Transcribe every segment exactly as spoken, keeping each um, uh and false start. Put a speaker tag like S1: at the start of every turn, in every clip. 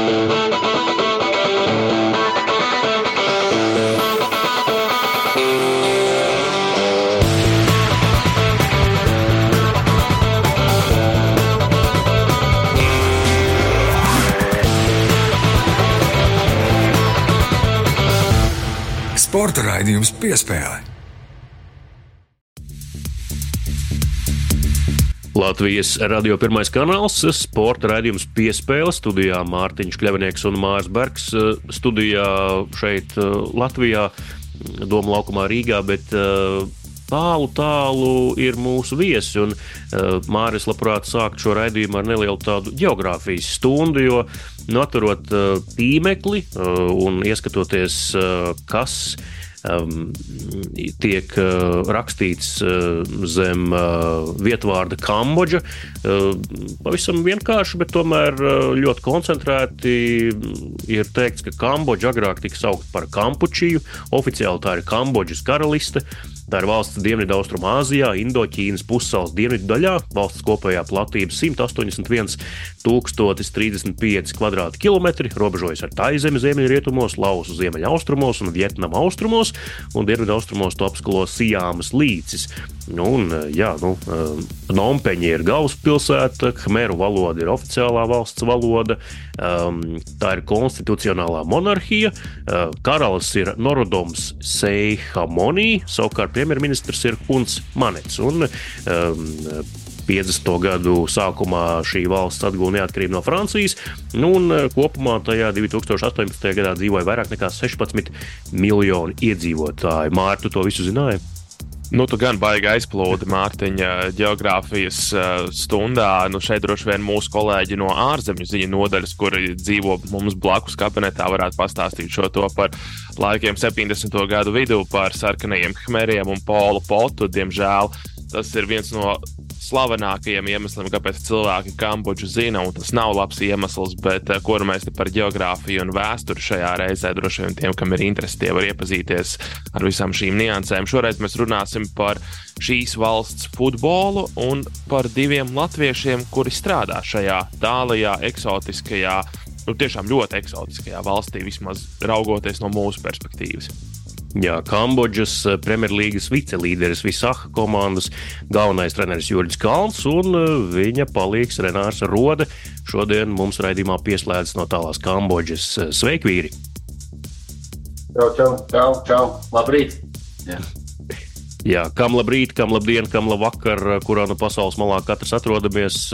S1: Sporta raidījums Piespēle.
S2: Latvijas radio pirmais kanāls, sporta raidījums Piespēle, studijā Mārtiņš Kļavinieks un Mārs Bergs, studijā šeit Latvijā, Doma laukumā Rīgā, bet tālu, tālu ir mūsu viesi, un Māris labprāt sākt šo raidījumu ar nelielu tādu ģeogrāfijas stundu, jo nu, atverot tīmekli un ieskatoties, kas um, tiek rakstīts zem vietvārda Kambodža, pavisam vienkārši, bet tomēr ļoti koncentrēti ir teikts, ka Kambodža agrāk tika saukt par Kampučiju, oficiāli tā ir Kambodžas karaliste. Tā ir valsts Dienvidaustrumāzijā, Indoķīnas pussalas dienvidu daļā, valsts kopējā platība simt astoņdesmit viens tūkstotis trīsdesmit pieci kvadrāti kilometri, robežojas ar Taizemi ziemeļrietumos, Laosu ziemeļaustrumos un Vietnama austrumos, un dienvidaustrumos to apskalo Sijāmas līcis. Nu, un, jā, nu, Nompeņa ir galvaspilsēta, khmeru valoda ir oficiālā valsts valoda, tā ir konstitucionālā monarhija, karalis ir Norodoms Seihamoni, savukārt premjerministrs ir Huns Manets, un piecdesmito gadu sākumā šī valsts atguva neatkarību no Francijas, nu, un kopumā tajā divi tūkstoši astoņpadsmitajā gadā dzīvoja vairāk nekā sešpadsmit miljoni iedzīvotāji. Māri, tu to visu zināji?
S3: Nu, tu gan baigi aizplūdi Mārtiņa ģeogrāfijas stundā. Nu, šeit droši vien mūsu kolēģi no ārzemju ziņu nodaļas, kuri dzīvo mums blakus kabinetā, varētu pastāstīt šo to par laikiem septiņdesmito gadu vidū, par sarkanajiem khmeriem un Polu Potu. Diemžēl tas ir viens no slavenākajiem iemesliem, kāpēc cilvēki Kambodžu zina, un tas nav labs iemesls, bet ko mēs te par ģeogrāfiju un vēsturi šajā reizē, droši vien tiem, kam ir interesi, tie var iepazīties ar visām šīm niansēm. Šoreiz mēs runāsim par šīs valsts futbolu un par diviem latviešiem, kuri strādā šajā tālajā, eksotiskajā, nu tiešām ļoti eksotiskajā valstī, vismaz raugoties no mūsu perspektīvas.
S2: Jā, Kambodžas Premjerlīgas vicelīderis Visaha komandas galvenais treneris Juridis Kalns un viņa palīgs Renārs Rode šodien mums raidījumā pieslēdzas no tālās Kambodžas. Sveiki, vīri!
S4: Čau, čau, čau, čau, labrīt! Jā.
S2: Jā, kam labrīt, kam labdien, kam labvakar, kurā no pasaules malā katrs atrodamies.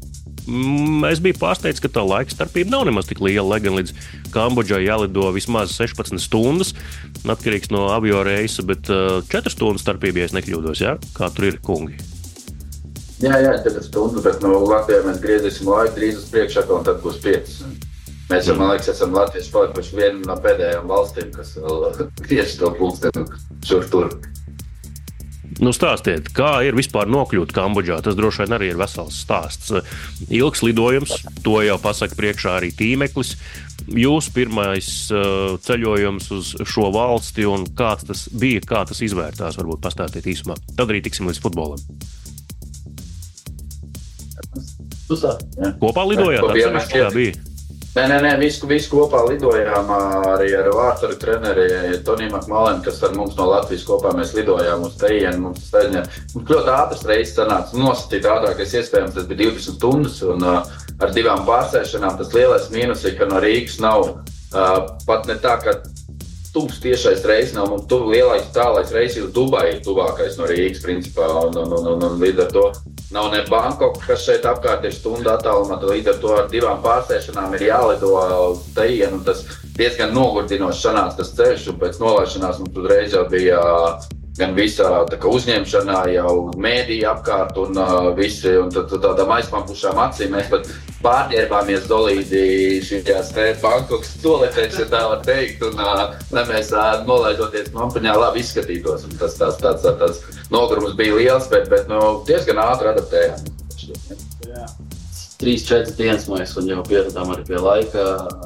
S2: Es biju pārsteigts, ka tā laika starpība nav nemaz tik liela, lai gan līdz Kambodžai jālido vismaz sešpadsmit stundas, atkarīgs no avio reisa, bet četras stundas starpība, ja es nekļūdos, jā? Kā tur ir, kungi?
S4: Jā, jā, četras stundas, bet no Latvijā mēs griezīsim laiku drīz uz priekšu, un tad būs piecas. Mēs, mm. man liekas, esam latvieši palikuši viena no pēdējām valstīm, kas vēl griež to pulksteni šur tur.
S2: Nu, stāstiet, kā ir vispār nokļūt Kambodžā? Tas droši vien arī ir vesels stāsts. Ilgs lidojums, to jau pasaka priekšā arī tīmeklis. Jūsu pirmais uh, ceļojums uz šo valsti un kāds tas bija, kā tas izvērtās, varbūt pastāstiet īsumā. Tad arī tiksim līdz futbolam.
S4: Pusā, jā.
S2: Kopā lidojāt? Atsevišķi, kā bija?
S4: Nē, nē, nē, visu, visu kopā lidojām arī ar vārtaru treneri Toniju Makmalenu, kas ar mums no Latvijas kopā mēs lidojām uz tejienu. Mums teļņa, mums ļoti ātras reizes sanāca, nosacīt ātrākais iespējams, tas bija divdesmit stundas un uh, ar divām pārsēšanām. Tas lielais mīnus ir, ka no Rīgas nav uh, pat ne tā, ka tuvs tiešais reizes nav, mums tuv lielais tālais reizes uz Dubai ir tuvākais no Rīgas principā un, un, un, un, un līdz ar to. Nav ne Bangkok, kas šeit apkārt ir stunda attālumā, līdz ar to ar divām pārsēšanām ir jālido uz tejienu. Tas diezgan nogurdinoši sanāca tas ceļš, un pēc nolaišanās mums uzreiz jau bija gan visā tā kā uzņemšanā jau mēdī apkārt un uh, visi, un tad tādām aizpampušām acīm mēs pat pārģērbāmies dolīdī šajās te Bangkokas toaletēs, ja tā var teikt, un uh, lai mēs uh, nolaidoties Nompeņā labi izskatītos, un tas tāds, tāds, tāds, tāds nogurums bija liels, bet, bet nu, diezgan ātri adaptējām.
S5: Jā. Trīs, četras dienas mēs un jau pieradām arī pie laika,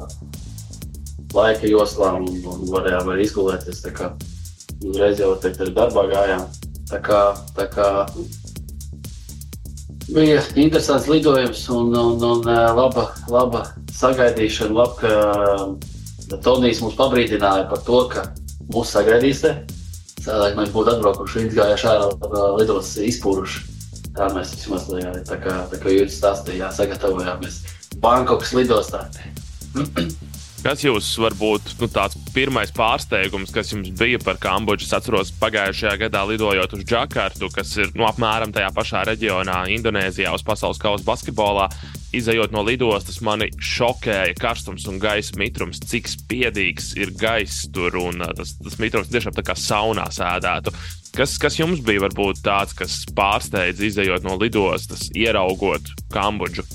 S5: laika joslām un, un varējām arī izgulēties, tā kā uzreiz jau teikt, arī darbā gājām. Tā kā, tā kā Bija interesants lidojums un, un, un laba, laba sagaidīšana. Laba, ka Tonijs mums pabrīdināja par to, ka mūs sagaidīs te. Sādāk mēs būtu atbraukuši līdz gājuši ārā lidos izpūruši. Tā mēs vismaz, tā kā, tā kā Jūris stāstīja, sagatavojāmies Bankokas lidostā.
S3: Kas jūs varbūt nu, tāds pirmais pārsteigums, kas jums bija par Kambodžu? Es atceros pagājušajā gadā lidojot uz Džakartu, kas ir nu, apmēram tajā pašā reģionā, Indonēzijā, uz pasaules kausa basketbolā. Izejot no lidostas, mani šokēja karstums un gaisa mitrums, cik spiedīgs ir gaiss tur, un tas, tas mitrums tiešām tā kā saunā sēdētu. Kas, kas jums bija varbūt tāds, kas pārsteidz izejot no lidostas, ieraugot Kambodžu?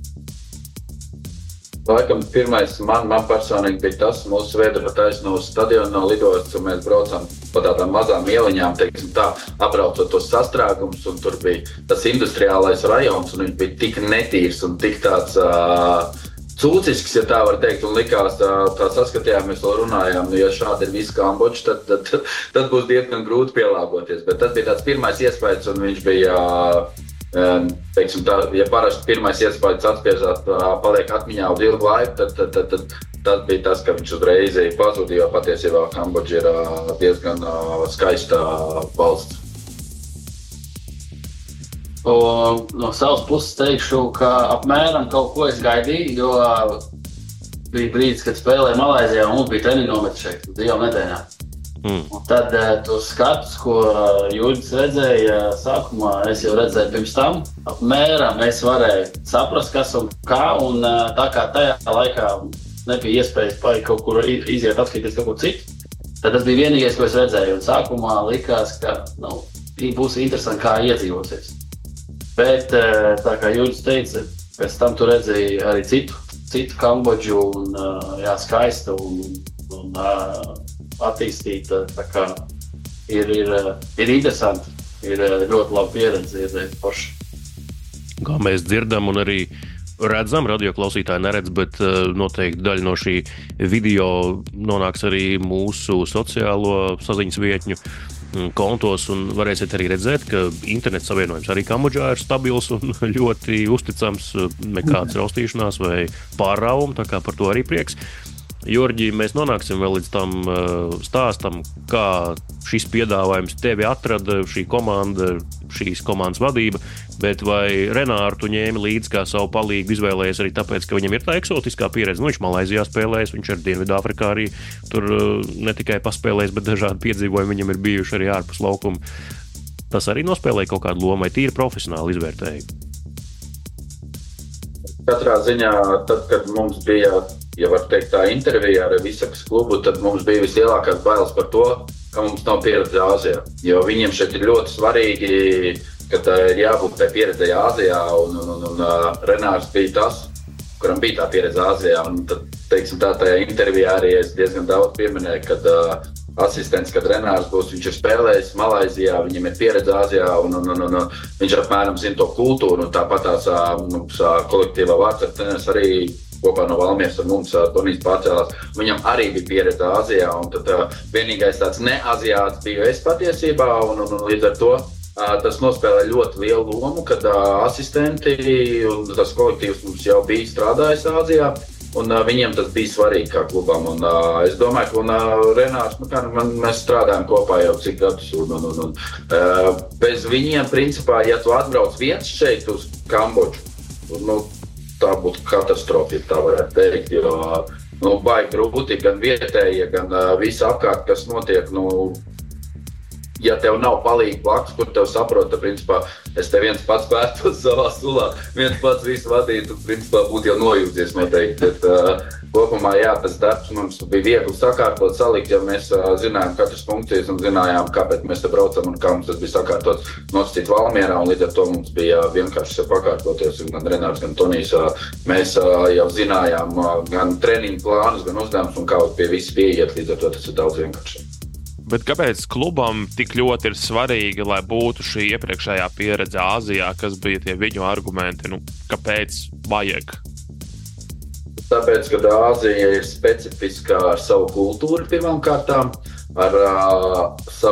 S4: Laikam pirmais man, man personīgi bija tas, mūsu veda pa taisnu uz stadionu no lidostas, un mēs braucām pa tādām mazām ieliņām, teiksim tā, apbraucot tos sastrēgumus, un tur bija tas industriālais rajons, un viņš bija tik netīrs un tik tāds uh, cūcisks, ja tā var teikt, un likās, uh, tā saskatījām, mēs vēl runājām, nu, ja šādi ir viss Kambodža, tad, tad, tad, tad būs diezgan grūti pielāgoties, bet tas bija tāds pirmais iespējas, un viņš bija... Uh, Teiksim, tā, ja parasti pirmais iespējas atspiežāt, paliek atmiņā uz ilgu laiku, tad, tad, tad, tad tas bija tas, ka viņš uzreiz pazuda, jo patiesībā Kambodža ir diezgan skaista valsts.
S5: O, no savas puses teikšu, ka apmēram kaut ko es gaidīju, jo bija brīdis, kad spēlēja Malaizijā un mums bija treniņometri šeit, divām nedēļām. Mm. Un tad tos skatus, ko Jūris redzēja sākumā, es jau redzēju pirms tam. Apmēram es varēju saprast, kas un kā, un tā kā tajā laikā nebija iespējas paik kaut kur iziet atskatīties kaut kur citu, tad tas bija vienīgais, ko es redzēju. Un sākumā likās, ka nu, būs interesanti, kā iedzīvosies. Bet tā kā Jūris teica, pēc tam tu redzēji arī citu, citu Kambodžu, un jā, skaista un, un attīstīta, tā kā ir, ir, ir interesanti, ir ļoti laba pieredze, ir forši.
S2: Kā mēs dzirdam un arī redzam, radioklausītāji neredz, bet noteikti daļa no šī video nonāks arī mūsu sociālo saziņas vietņu kontos, un varēsiet arī redzēt, ka interneta savienojums arī Kambodžā ir stabils un ļoti uzticams, nekāds raustīšanās vai pārrāvumi, tā kā par to arī prieks. Jorģi, mēs nonāksim vēl līdz tam uh, stāstam, kā šis piedāvājums tevi atrada, šī komanda, šīs komandas vadība, bet vai Renāru tu ņēmi līdzi kā savu palīgu izvēlējies arī tāpēc, ka viņam ir tā eksotiskā pieredze? Nu, viņš Malaizijā spēlējis, viņš ar Dienvidāfrikā arī tur uh, ne tikai paspēlējis, bet dažādi piedzīvojumi viņam ir bijuši arī ārpus laukuma. Tas arī nospēlēja kaut kādu lomu, vai tīri profesionāli izvērtēja?
S4: Katrā ziņā, tad, kad mums bija, ja var teikt tā intervija ar Visakas klubu, tad mums bija vislielākās bailes par to, ka mums nav pieredze Āzijā. Jo viņiem šeit ir ļoti svarīgi, ka tā ir jābūt tai pieredzei Āzijā, un, un, un, un Renārs bija tas, kuram bija tā pieredze Āzijā. Un tad, teiksim tā, tajā intervijā arī es diezgan daudz pieminēju, kad uh, asistents, kad Renārs būs, viņš ir spēlējis Malaizijā, viņam ir pieredze Āzijā, un, un, un, un viņš apmēram zina to kultūru, un tāpat tās mums kolektīvā vārds treneris arī kopā no Valmieras ar mums Tonijs pārcēlās. Viņam arī bija pieredze Āzijā, un tad uh, vienīgais tāds ne-aziāts biju es patiesībā, un, un, un līdz ar to uh, tas nospēlē ļoti lielu lomu, kad uh, asistenti un tas kolektīvs mums jau bija strādājis Āzijā, un uh, viņiem tas bija svarīgi kā klubam. Un, uh, es domāju, ka un, uh, Renārs, nu, kā, man, mēs strādājam kopā jau cik gadus, un, un, un, un uh, bez viņiem, principā, ja tu atbrauc viens šeit uz Kambodžu, nu, tā būtu katastrofa, ja tā varētu teikt, jo nu, baigi grūti gan vietējie, gan uh, visi apkārt, kas notiek, nu, ja tev nav palīgi blakus, kur tev saprot, tad, principā, es te viens pats pērtos savā sulā, viens pats visu vadītu, principā, būtu jau nojūdzies noteikti, bet uh, kopumā, jā, tas darbs mums bija viegli sakārtot, salikt, ja mēs uh, zinājām katras funkcijas un zinājām, kāpēc mēs te braucam un kā mums tas bija sakārtots nosacīt Valmierā, un līdz ar to mums bija vienkārši pakārtoties, un gan Renārs, gan Tonijs, uh, mēs uh, jau zinājām uh, gan treniņu plānus, gan uzdevumus, un kā pie viss pieiet, līdz ar to tas ir daudz vienkārši.
S3: Bet kāpēc klubam tik ļoti ir svarīgi, lai būtu šī iepriekšējā pieredze Āzijā, kas bija tie viņu argumenti, nu, kāpēc vajag?
S4: Tāpēc, ka Āzija ir specifiskā ar savu kultūru pirmām kārtām, ar uh, savu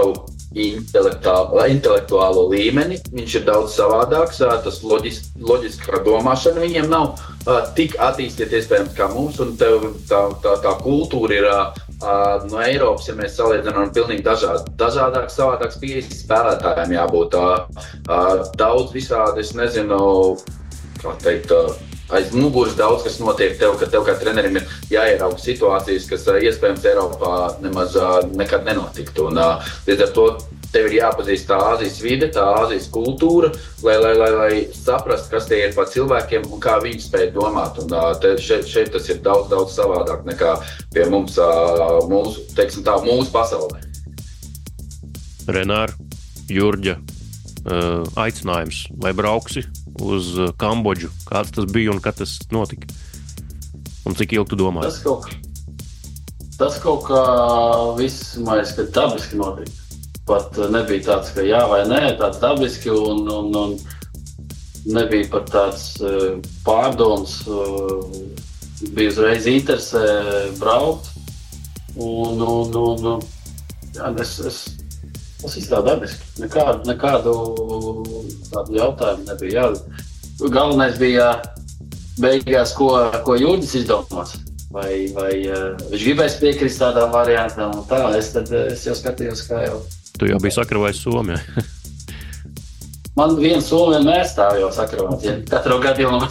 S4: intelektuālo līmeni, viņš ir daudz savādāks, tas loģis, loģiskā domāšana viņiem nav uh, tik attīstīta iespējams kā mums, un tev, tā, tā, tā kultūra ir uh, no Eiropas, ja mēs salīdzinām, pilnīgi dažādi. Dažādāks, savādāks pieejas spēlētājiem jābūt uh, uh, daudz visādi, es nezinu, kā teikt, uh, aiz muguras daudz, kas notiek tev, ka tev kā trenerim ir jāierauga situācijas, kas uh, iespējams Eiropā nemaz uh, nekad nenotiktu. Un, uh, līdz ar to tev ir jāpazīst tā Āzijas vide, tā Āzijas kultūra, lai, lai, lai, lai saprast, kas tie ir par cilvēkiem un kā viņi spēj domāt. Un uh, te, šeit, šeit tas ir daudz, daudz savādāk nekā pie mums, uh, mūsu, teiksim tā, mūsu pasaulē.
S2: Renār, Jurģa, uh, aicinājums, vai brauksi uz Kambodžu, kāds tas bija un kad tas notika? Un cik ilgi tu domāji?
S5: Tas kaut, tas kaut kā viss, man liekas, ka dabiski notika. Pat nebija tāds, ka jā vai nē, tāds dabiski un, un, un nebija pat tāds pārdoms, bija uzreiz interese braukt. Un, un, un jā, es, es, tas izstrādā dabiski. Nekādu, nekādu tādu jautājumu nebija. Jā. Galvenais bija beigās, ko, ko Jurģis izdomās. Vai, vai viņš gribēs piekrist tādām variantām un tā. Es, tad, es jau skatījos, kā jau.
S2: Tu jau biji sakravājis Somu, jā?
S5: Man viens Somu vienmēr stāv jau sakravāt, ja katru gadījumu.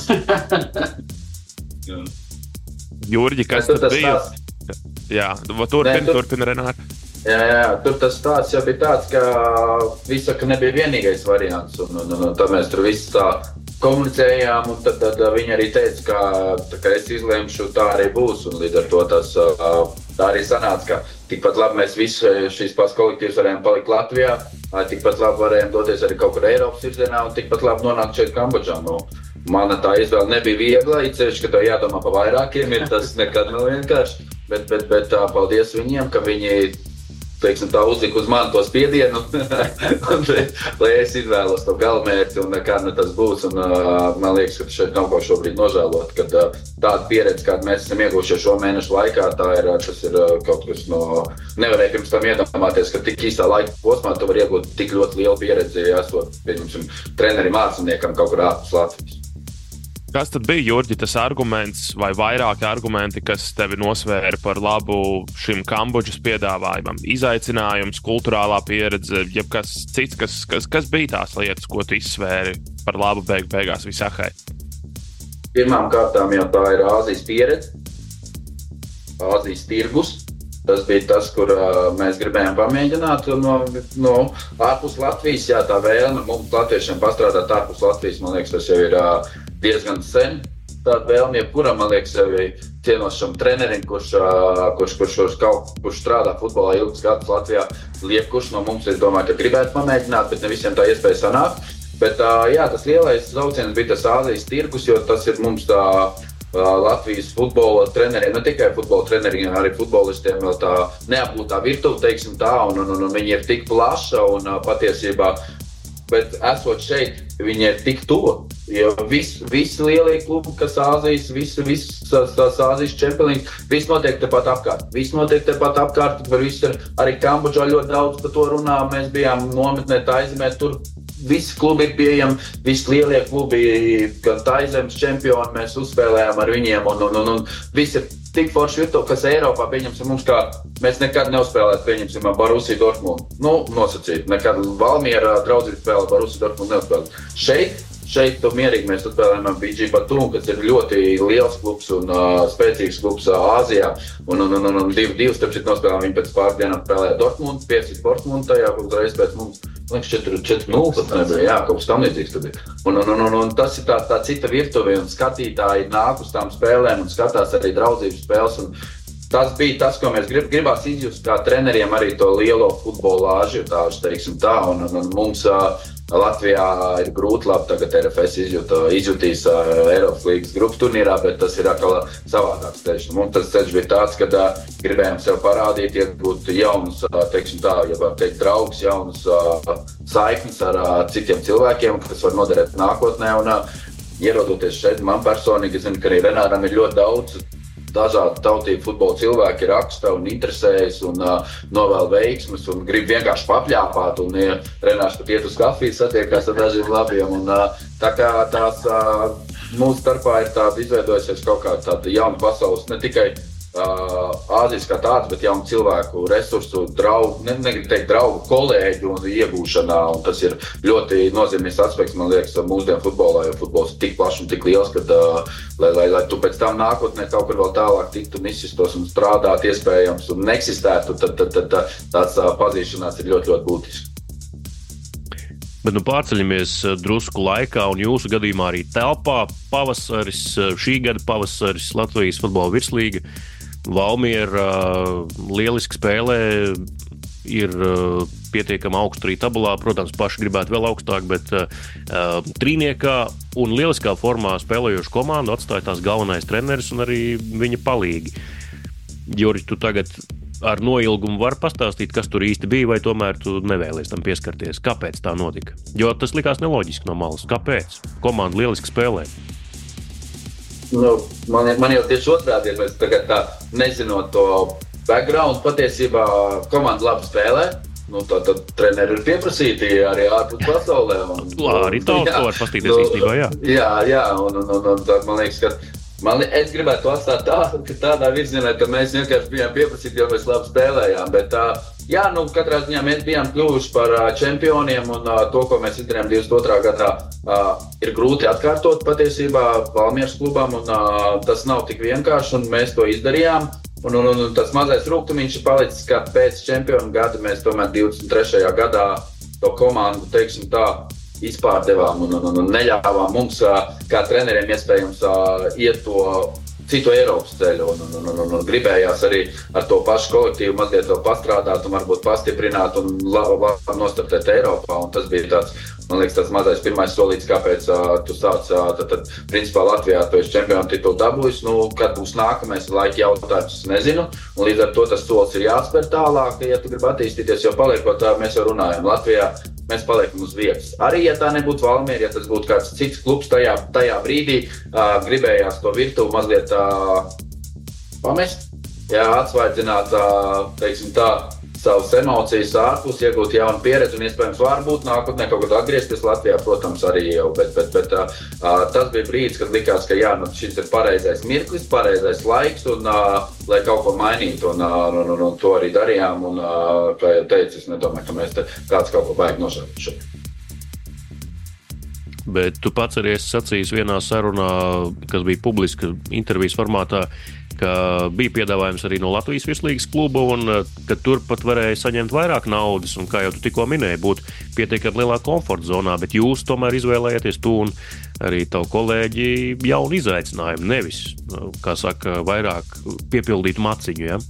S3: Jurģi, kas tad bija? Jā, turpina,
S4: tur...
S3: turpina Renāri.
S4: Jā, jā, tur tas stāsts jau bija tāds, ka visa, ka nebija vienīgais variants, un, un, un, un tad mēs tur visi tā komunicējām, un tad, tad viņi arī teica, ka, tā, ka es izlemšu, tā arī būs, un līdz ar to tas tā arī sanāca, ka tikpat labi mēs visi šīs pats kolektīvs varējām palikt Latvijā, tikpat labi varējām doties arī kaut kur Eiropas virzienā, un tikpat labi nonākt šeit Kambodžā. Nu, mana tā izvēle nebija viegla, ceļš, ka tev jādomā pa vairākiem, ir tas nekad nav vienkārši, bet, bet, bet tā, paldies viņiem, ka viņi teiksim, tā uzlika uz mani to spiedienu, un, lai es izvēlos to galamērķi un kā ne tas būs. Un, uh, man liekas, ka šeit nav ko šobrīd nožēlot, kad uh, tāda pieredze, kādu mēs esam ieguvuši šo mēnešu laikā, tā ir, tas ir uh, kaut kas no... Nevarēja pirms tam iedomāties, ka tik īstā laika posmā tu var iegūt tik ļoti lielu pieredzi, esot, pieņemsim, trenerim ārzemniekam kaut kur ārpus Latvijas.
S3: Kas tad bija, Jurģi, tas arguments vai vairāki argumenti, kas tevi nosvēra par labu šim Kambodžas piedāvājumam? Izaicinājums, kulturālā pieredze, jebkas cits, kas, kas, kas bija tās lietas, ko tu izsvēri par labu beig, beigās visahai?
S4: Pirmām kārtām jau tā ir Āzijas pieredze, Āzijas tirgus. Tas bija tas, kur uh, mēs gribējām pamēģināt no, no ārpus Latvijas. Jā, tā vēlme mums latviešiem pastrādāt ārpus Latvijas, man liekas, tas jau ir uh, diezgan sen. Tāda vēlme, jebkuram, man liekas, jau ir cienošam trenerim, kurš, uh, kurš, kurš, kurš, kaut, kurš strādā futbolā ilgus gadus Latvijā. Jebkurš no mums, es domāju, ka gribētu pamēģināt, bet ne visiem tā iespēja sanākt. Bet uh, jā, tas lielais sauciens bija tas Āzijas tirgus, jo tas ir mums tā Latvijas futbola treneriem, ne tikai futbola treneriem, arī futbolistiem vēl tā neapgūtā virtuve, teiksim tā, un, un, un viņi ir tik plaša un patiesībā, bet esot šeit, viņi ir tik tuvu, jo visi, visi lielie klubi, kas Āzijas, visi, visi tās Āzijas čempionīgs, viss notiek tepat apkārt, viss notiek tepat apkārt, par visu arī Kambodžā ļoti daudz par to runā, mēs bijām nometnē Taizemē, tur visi klubi ir pieejami, visi lielie klubi, gan Taizemes čempioni, mēs uzspēlējām ar viņiem, un, un, un, un visi ir tik forši virtuve, kas Eiropā, pieņemsim, mums kā, mēs nekad neuzspēlētu, pieņemsim, Borussia Dortmund, nu, nosacīt, nekad Valmiera draudzīgi spēlē Borussia Dortmund neuzspēlēt. Šeit, šeit tu mierīgi mēs uzspēlējām ar B G Batum, kas ir ļoti liels klubs un uh, spēcīgs klubs uh, Āzijā, un, un, un, un, un divi, divi starp šeit nospēlējām, viņi pēc pāris dienām spēlēja Dortmund, pieci Dortmund tajā, uzreiz pēc mums. Liekas, četri nulle pat nebija, jā, kaut kas tam līdzīgs tad ir. Un, un, un, un tas ir tā, tā cita virtuve, un skatītāji nāk uz tām spēlēm un skatās arī draudzības spēles. Un tas bija tas, ko mēs grib, gribās izjust kā treneriem arī to lielo futbolāžu, tā, teiksim tā, un, un, un mums uh, Latvijā ir grūti labi, tagad R F S izjūt, izjutīs uh, Eiropas līgas grupas turnīrā, bet tas ir atkal savādāks ceļš. Mums tas ceļš bija tāds, kad uh, gribējām sev parādīt, iegūt jaunus, uh, teiksim tā, ja var teikt, draugus, jaunus uh, saiknes ar uh, citiem cilvēkiem, kas var noderēt nākotnē. Un, uh, ierodoties šeit, man personīgi, es zinu, ka arī Renāram ir ļoti daudz, dažādu tautību futbola cilvēki raksta un interesējas un uh, novēl veiksmes un grib vienkārši papļāpāt un ja, Renārs pat iet uz kafiju satiekās ar dažiem labiem un uh, tā kā tās uh, mūsu starpā ir tāda izveidojusies kaut kā tāda jauna pasaules, ne tikai uh, Āzijas kā tāds, bet jaunu cilvēku resursu, draugu, ne, negribu teikt draugu, kolēģu un iegūšanā un tas ir ļoti nozīmīgs aspekts, man liekas, mūsdienu futbolā, jo futbols ir tik plašs un tik liels, kad uh, lai, lai, lai tu pēc tam nākotnē kaut kur vēl tālāk tiktu un izsistos un strādāt iespējams un neeksistētu, tad, tad, tad, tad tāds uh, pazīšanās ir ļoti, ļoti būtisks.
S2: Bet nu pārceļamies drusku laikā un jūsu gadījumā arī telpā pavasaris, šī gada pavasaris Latvijas futbola virslīga. Valmiera lieliski spēlē, ir pietiekami augstu arī tabulā, protams, paši gribētu vēl augstāk, bet uh, trīniekā un lieliskā formā spēlējošu komandu atstāja tās galvenais treneris un arī viņa palīgi. Juri, tu tagad ar noilgumu var pastāstīt, kas tur īsti bija, vai tomēr tu nevēlies tam pieskarties? Kāpēc tā notika? Jo tas likās neloģiski no malas. Kāpēc? Komanda lieliski spēlē.
S4: Nu, man, man jau tieši otrādi, ja mēs tagad tā nezinot to background, patiesībā komanda labi spēlē. Nu, tā tad treneri ir pieprasīti arī ārpus pasaulē. Un,
S2: Lā, arī tā, to var pastīties nu, īstenībā, jā. Jā,
S4: jā, un, un, un, un tā, man liekas, ka Man, es gribētu to atstāt tā, ka tādā virzienā, ka mēs vienkārši bijām pieprasīti, jo mēs labi spēlējām, bet jā, nu, katrā ziņā mēs bijām kļuvuši par čempioniem un to, ko mēs izdarījām divdesmit otrā gadā, ir grūti atkārtot patiesībā Valmieras klubam un tas nav tik vienkārši un mēs to izdarījām. Un, un, un tas mazais rūgtumiņš ir palicis, ka pēc čempionu gada mēs tomēr divdesmit trešajā gadā to komandu, teiksim tā, izpārdevām un, un, un neļāvām mums, kā treneriem, iespējams iet to citu Eiropas ceļu un, un, un, un, un gribējās arī ar to pašu kolektīvu mazliet vēl pastrādāt un varbūt pastiprināt un labi nostartēt Eiropā. Un tas bija tāds, man liekas, tas mazais pirmais solīts, kāpēc uh, tu sāc, uh, tad, tad, principā, Latvijā tu esi čempionu titulu dabūjis, nu, kad būs nākamais laika jautājums, es nezinu, un līdz ar to tas solis ir jāspēr tālāk, ja tu gribi attīstīties, jo paliekot tā, mēs jau runājam Latvijā, mēs paliekam uz vietas. Arī, ja tā nebūtu Valmiera, ja tas būtu kāds cits klubs tajā, tajā brīdī, uh, gribējās to virtuvu mazliet uh, pamest, jā, atsvaidzināt, uh, teiksim tā, savas emocijas ārpus, iegūt jaunu pieredzi un iespējams varbūt nākotnē kaut kad atgriezties Latvijā, protams, arī jau, bet, bet, bet uh, tas bija brīdis, kad likās, ka jā, nu, šis ir pareizais mirklis, pareizais laiks un uh, lai kaut ko mainītu un, uh, un, un, un to arī darījām un, uh, kā jau teicu, es nedomāju, ka mēs te kāds kaut ko baigi nošaušu.
S2: Bet tu pats arī esi sacījis vienā sarunā, kas bija publiska intervijas formātā, ka bija piedāvājums arī no Latvijas virslīgas kluba un ka tur pat varēja saņemt vairāk naudas un, kā jau tu tikko minēji, būt pietiekami lielā komforta zonā, bet jūs tomēr izvēlējāties tu un arī tavu kolēģi jaunu izaicinājumu, nevis, kā saka, vairāk piepildīt maciņu, ja?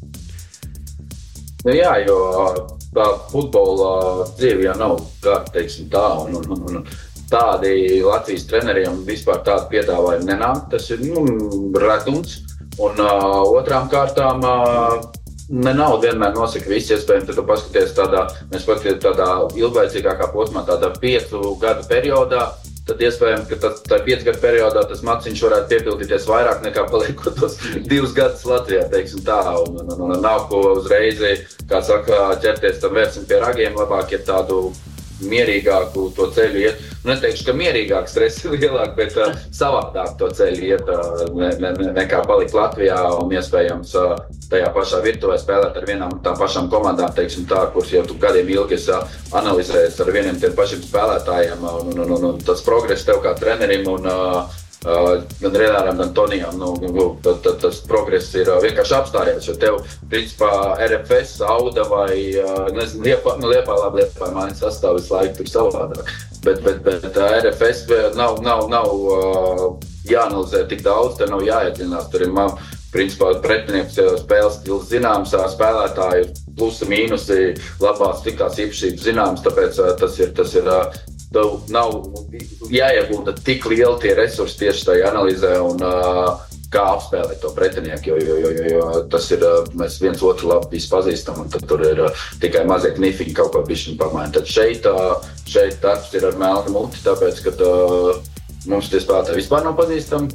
S4: Nu jā, jo tā futbola dzīve jau nav kā, teiksim tā, un, un, un, un tādi Latvijas treneriem vispār tādi piedāvājumi nenāk, tas ir, nu, retums. Un uh, otrām kārtām uh, ne nauda vienmēr nosaka visu iespējami, tad tu paskaties tādā, mēs paskaties tādā ilglaicīgākā posmā, tādā piecu gadu periodā, tad iespējams, ka tas, tā piecu gadu periodā tas maciņš varētu piepildīties vairāk nekā paliekot tos divus gadus Latvijā, teiksim tā, un, un, un, un nav ko uzreiz, kā saka, ķerties tam vērsim pie ragiem, labāk ir tādu mierīgāku to ceļu iet. Nu, es teikšu, ka mierīgāk, stress ir lielāk, bet uh, savādāk to ceļu iet uh, ne, ne, nekā palikt Latvijā un iespējams uh, tajā pašā virtuvē spēlēt ar vienām tām pašām komandām, teiksim tā, kuras jau tu gadiem ilgi esi uh, analizējis ar vieniem tiem pašiem spēlētājiem uh, un, un, un, un tas progress tev kā trenerim un uh, Uh, gan Renāram, gan Tonijam, nu, nu, tad, tad, tas progress ir uh, vienkārši apstājies, jo tev, principā, R F S, Auda vai, uh, nezinu, Liepā, nu, Liepā, labi, Liepā, mani sastāv visu laiku tur savādāk, bet, bet, bet uh, R F S nav, nav, nav uh, jāanalizē tik daudz, te nav jāiedziļinās, tur ir, man, principā, pretinieks spēles stils zināms, spēlētāji plusi, mīnusi, labās, tiktās īpašības zināms, tāpēc uh, tas ir, tas ir, uh, tev nav jāiegūta tik lieli tie resursi tieši tajā analīzē un uh, kā apspēlēt to pretinieku, jo, jo, jo, jo tas ir, uh, mēs viens otru labi visi pazīstam un tad tur ir uh, tikai mazie knifiņi kaut ko bišķiņu pamaini. Tad šeit, uh, šeit darbs ir ar melnu muti, tāpēc, ka uh, mums tie spēlētāji vispār nav pazīstami.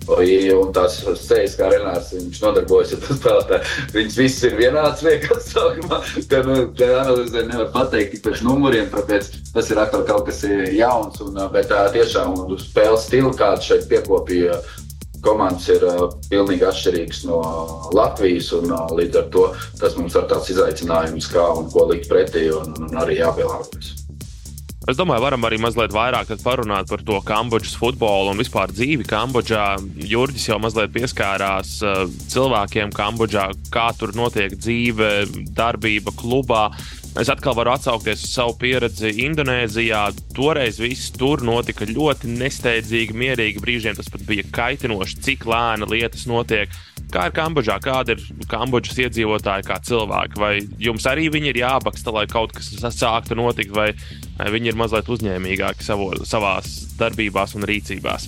S4: un tās sejas, kā Renārs, viņš nodarbojas ar to spēlētāju. Viņas viss ir vienāds liekas sākumā, ka nu, analizē nevar pateikt tik pēc numuriem, tāpēc tas ir atkal kaut kas jauns, un, bet tā tiešām spēles stili, kāds šeit piekopīja komandas ir uh, pilnīgi atšķirīgs no Latvijas, un uh, līdz ar to tas mums ir tāds izaicinājums, kā un ko likt pretī, un, un arī jāpielāgojas.
S3: Es domāju, varam arī mazliet vairāk parunāt par to Kambodžas futbolu un vispār dzīvi Kambodžā. Jurģis jau mazliet pieskārās uh, cilvēkiem Kambodžā, kā tur notiek dzīve, darbība klubā. Es atkal varu atsaukties uz savu pieredzi Indonēzijā. Toreiz viss tur notika ļoti nesteidzīgi, mierīgi, brīžiem tas pat bija kaitinoši, cik lēna lietas notiek. Kā ir Kambodžā? Kāda ir Kambodžas iedzīvotāji kā cilvēki? Vai jums arī viņi ir jābaksta, lai kaut kas sāktu notikt, vai viņi ir mazliet uzņēmīgāki savo, savās darbībās un rīcībās?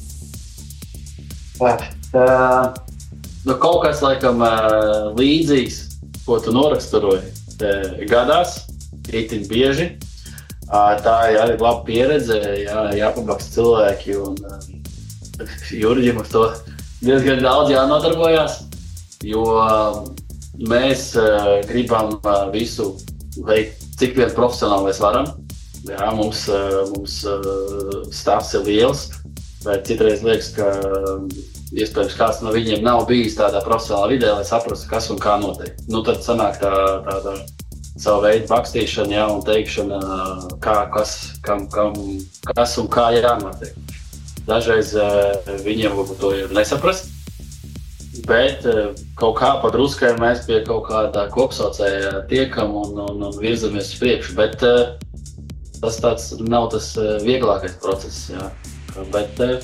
S5: Uh, nu, kaut kas laikam uh, līdzīgs, ko tu noraksturoji, uh, gadās, itin bieži. Uh, tā ir arī laba pieredze, jā, jāpabaksta cilvēki, un uh, Jurģim ar to diezgan daudz jānodarbojās, jo mēs uh, gribam uh, visu veikt, cik vien profesionāli mēs varam. Jā, mums, uh, mums uh, stāsts ir liels, bet citreiz liekas, ka uh, iespējams kāds no viņiem nav bijis tādā profesionālā vidē, lai saprastu, kas un kā notiek. Nu, tad sanāk tā, tā, tā savu veidu bakstīšana, jā, un teikšana, kā, kas, kam, kam, kas un kā jānotiek. Dažreiz uh, viņiem varbūt to ir nesaprast, bet uh, kaut kā pa druskai mēs pie kaut kādā kopsaucēja tiekam un, un, un virzamies uz priekšu, bet uh, tas tāds nav tas uh, vieglākais process, jā. Bet uh,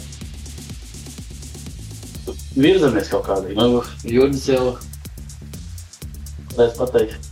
S5: virzamies kaut kādīgi. Nu, Jurģis jau, varēs pateikt,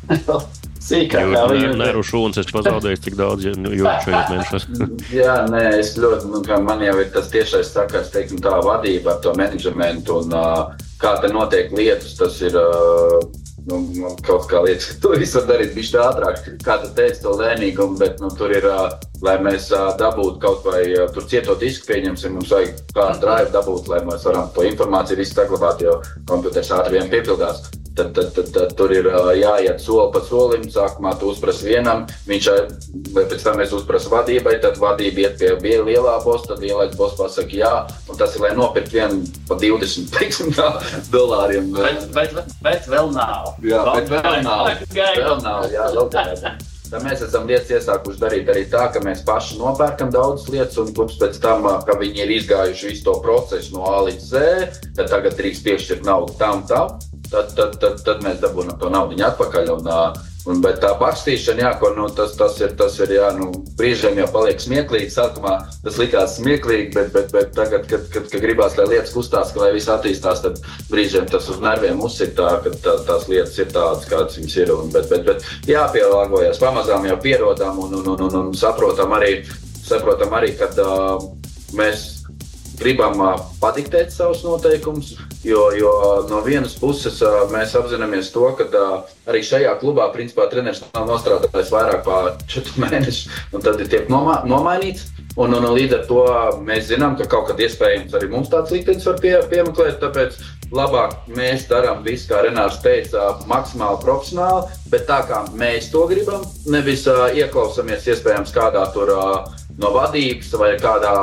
S5: sīkāk.
S2: Jūrģis neru šūns, es pazaudēju tik daudz Jurģis šajos mēnešos.
S4: Jā, nē, es ļoti, nu, kā man jau ir tas tiešais sakars, teiksim, tā vadība ar to menedžmentu un uh, kā te notiek lietas, tas ir, uh, nu, kaut kā lietas, ka to visu var darīt bišķi ātrāk, kā tu teici to lēnīgumu, bet, nu, tur ir, uh, lai mēs uh, dabūtu kaut vai, uh, tur cieto disku pieņemsim, mums vajag kādu drive dabūt, lai mēs varam to informāciju visu saglabāt, jo kompjuters ātri vien piepildās. Tad, tad, tad, tad tur ir jāiet soli pa solim, sākumā tu uzprasi vienam, viņš, vai pēc tam mēs uzprasi vadībai, tad vadība iet pie lielā boss, tad lielais boss pasaka jā, un tas ir, lai nopirkt vienu pa divdesmit, teiksim, dolāriem.
S5: Bet, bet, bet vēl nav.
S4: Jā, bet vēl nav. Vēl nav, jā, vēl tādā. Tad mēs esam lietas iesākuši darīt arī tā, ka mēs paši nopērkam daudzas lietas, un klubs pēc tam, ka viņi ir izgājuši visu to procesu no A līdz Z, tad tagad drīkst piešķirt naudu tam, tam. Tad, tad, tad, tad mēs dabūnam to naudiņu atpakaļ, un, un, bet tā bakstīšana, jā, ko, nu, tas, tas ir, tas ir, jā, nu, brīžiem jau paliek smieklīgi, sākumā tas likās smieklīgi, bet, bet, bet tagad, kad, kad, kad gribās, lai lietas kustās, ka lai viss attīstās, tad brīžiem tas uz nerviem uzsit tā, ka tā, tās lietas ir tādas, kādas viņas ir, un, bet, bet, bet jāpielāgojas, pamazām jau pierodam un, un, un, un, un saprotam arī, saprotam arī, kad uh, mēs gribam uh, padiktēt savus noteikumus, jo, jo no vienas puses uh, mēs apzināmies to, ka uh, arī šajā klubā principā treneris nav nostrādājis vairāk pār četru mēnešu, un tad ir tiek nomā, nomainīts, un, un, un līdz ar to mēs zinām, ka kaut kad iespējams arī mums tāds liktenis var pie, piemeklēt, tāpēc labāk mēs darām visu, kā Renārs teica, maksimāli profesionāli, bet tā kā mēs to gribam, nevis uh, ieklausamies iespējams kādā tur uh, no vadības vai kādā,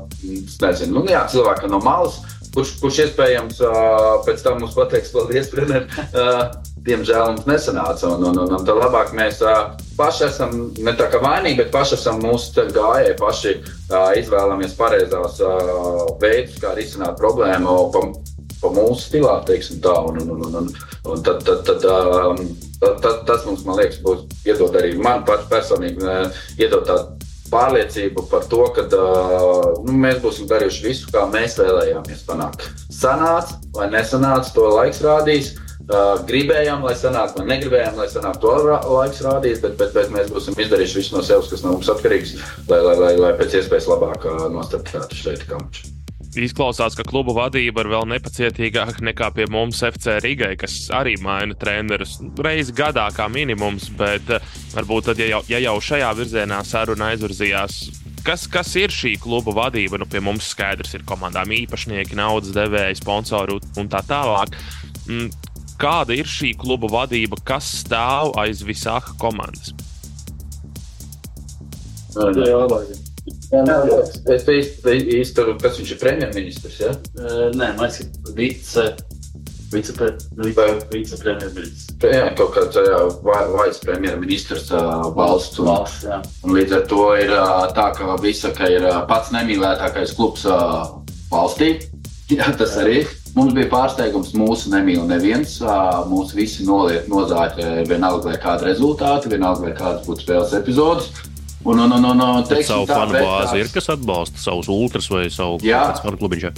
S4: nezinu, nu jā, cilvēka no malas, kurš, kurš iespējams uh, pēc tam mums pateiks, paldies, trener, uh, diemžēl mums nesanāca, un, un, un, un tad labāk mēs uh, paši esam, ne tā kā vainīgi, bet paši esam mūsu ceļu gājēji, paši uh, izvēlamies pareizās uh, veidus, kā risināt problēmu pa, pa mūsu stilā, teiksim tā, un, un, un, un, un tad, tad, tad, um, tad, tad tas mums, man liekas, būs iedod arī man pats personīgi, uh, iedod tādu pārliecību par to, ka uh, nu, mēs būsim darījuši visu, kā mēs vēlējāmies panākt. Sanāca vai nesanāca, to laiks rādīs. Uh, gribējām, lai sanāca, vai negribējām, lai sanāca, to ra- laiks rādīs, bet, bet, bet mēs būsim izdarījuši visu no sevis, kas no mums atkarīgs, lai, lai, lai, lai pēc iespējas labāk uh, nostartētu šeit Kambodžu.
S3: Izklausās, ka klubu vadība ir vēl nepacietīgāka nekā pie mums F C Rigai, kas arī maina trenerus reizi gadā kā minimums, bet varbūt tad, ja jau, ja jau šajā virzienā saruna aizvirzījās, kas, kas ir šī kluba vadība? Nu, pie mums skaidrs ir komandām īpašnieki, naudas devēji, sponsori un tā tālāk. Kāda ir šī kluba vadība, kas stāv aiz Visaka komandas?
S4: Es īsti, kas viņš ir premjerministrs, ja?
S5: Nē, man ir vice, vice, vicepremjerministrs.
S4: Jā, kaut kāds vice premjerministrs valsts. Un,
S5: valsts, jā.
S4: Un līdz ar to ir tā, ka Visaka ir pats nemīlētākais klubs valstī. Jā, tas arī. Mums bija pārsteigums, mūsu nemīl neviens, mūsu visi noliek nozāķi vienalga vai kāda rezultāti, vienalga vai kādas būtu spēles epizodes. Un, un, un, un, teiksim,
S2: savu fanu bāzi ir, kas atbalsta savus ultras vai savu fanu klubiņš?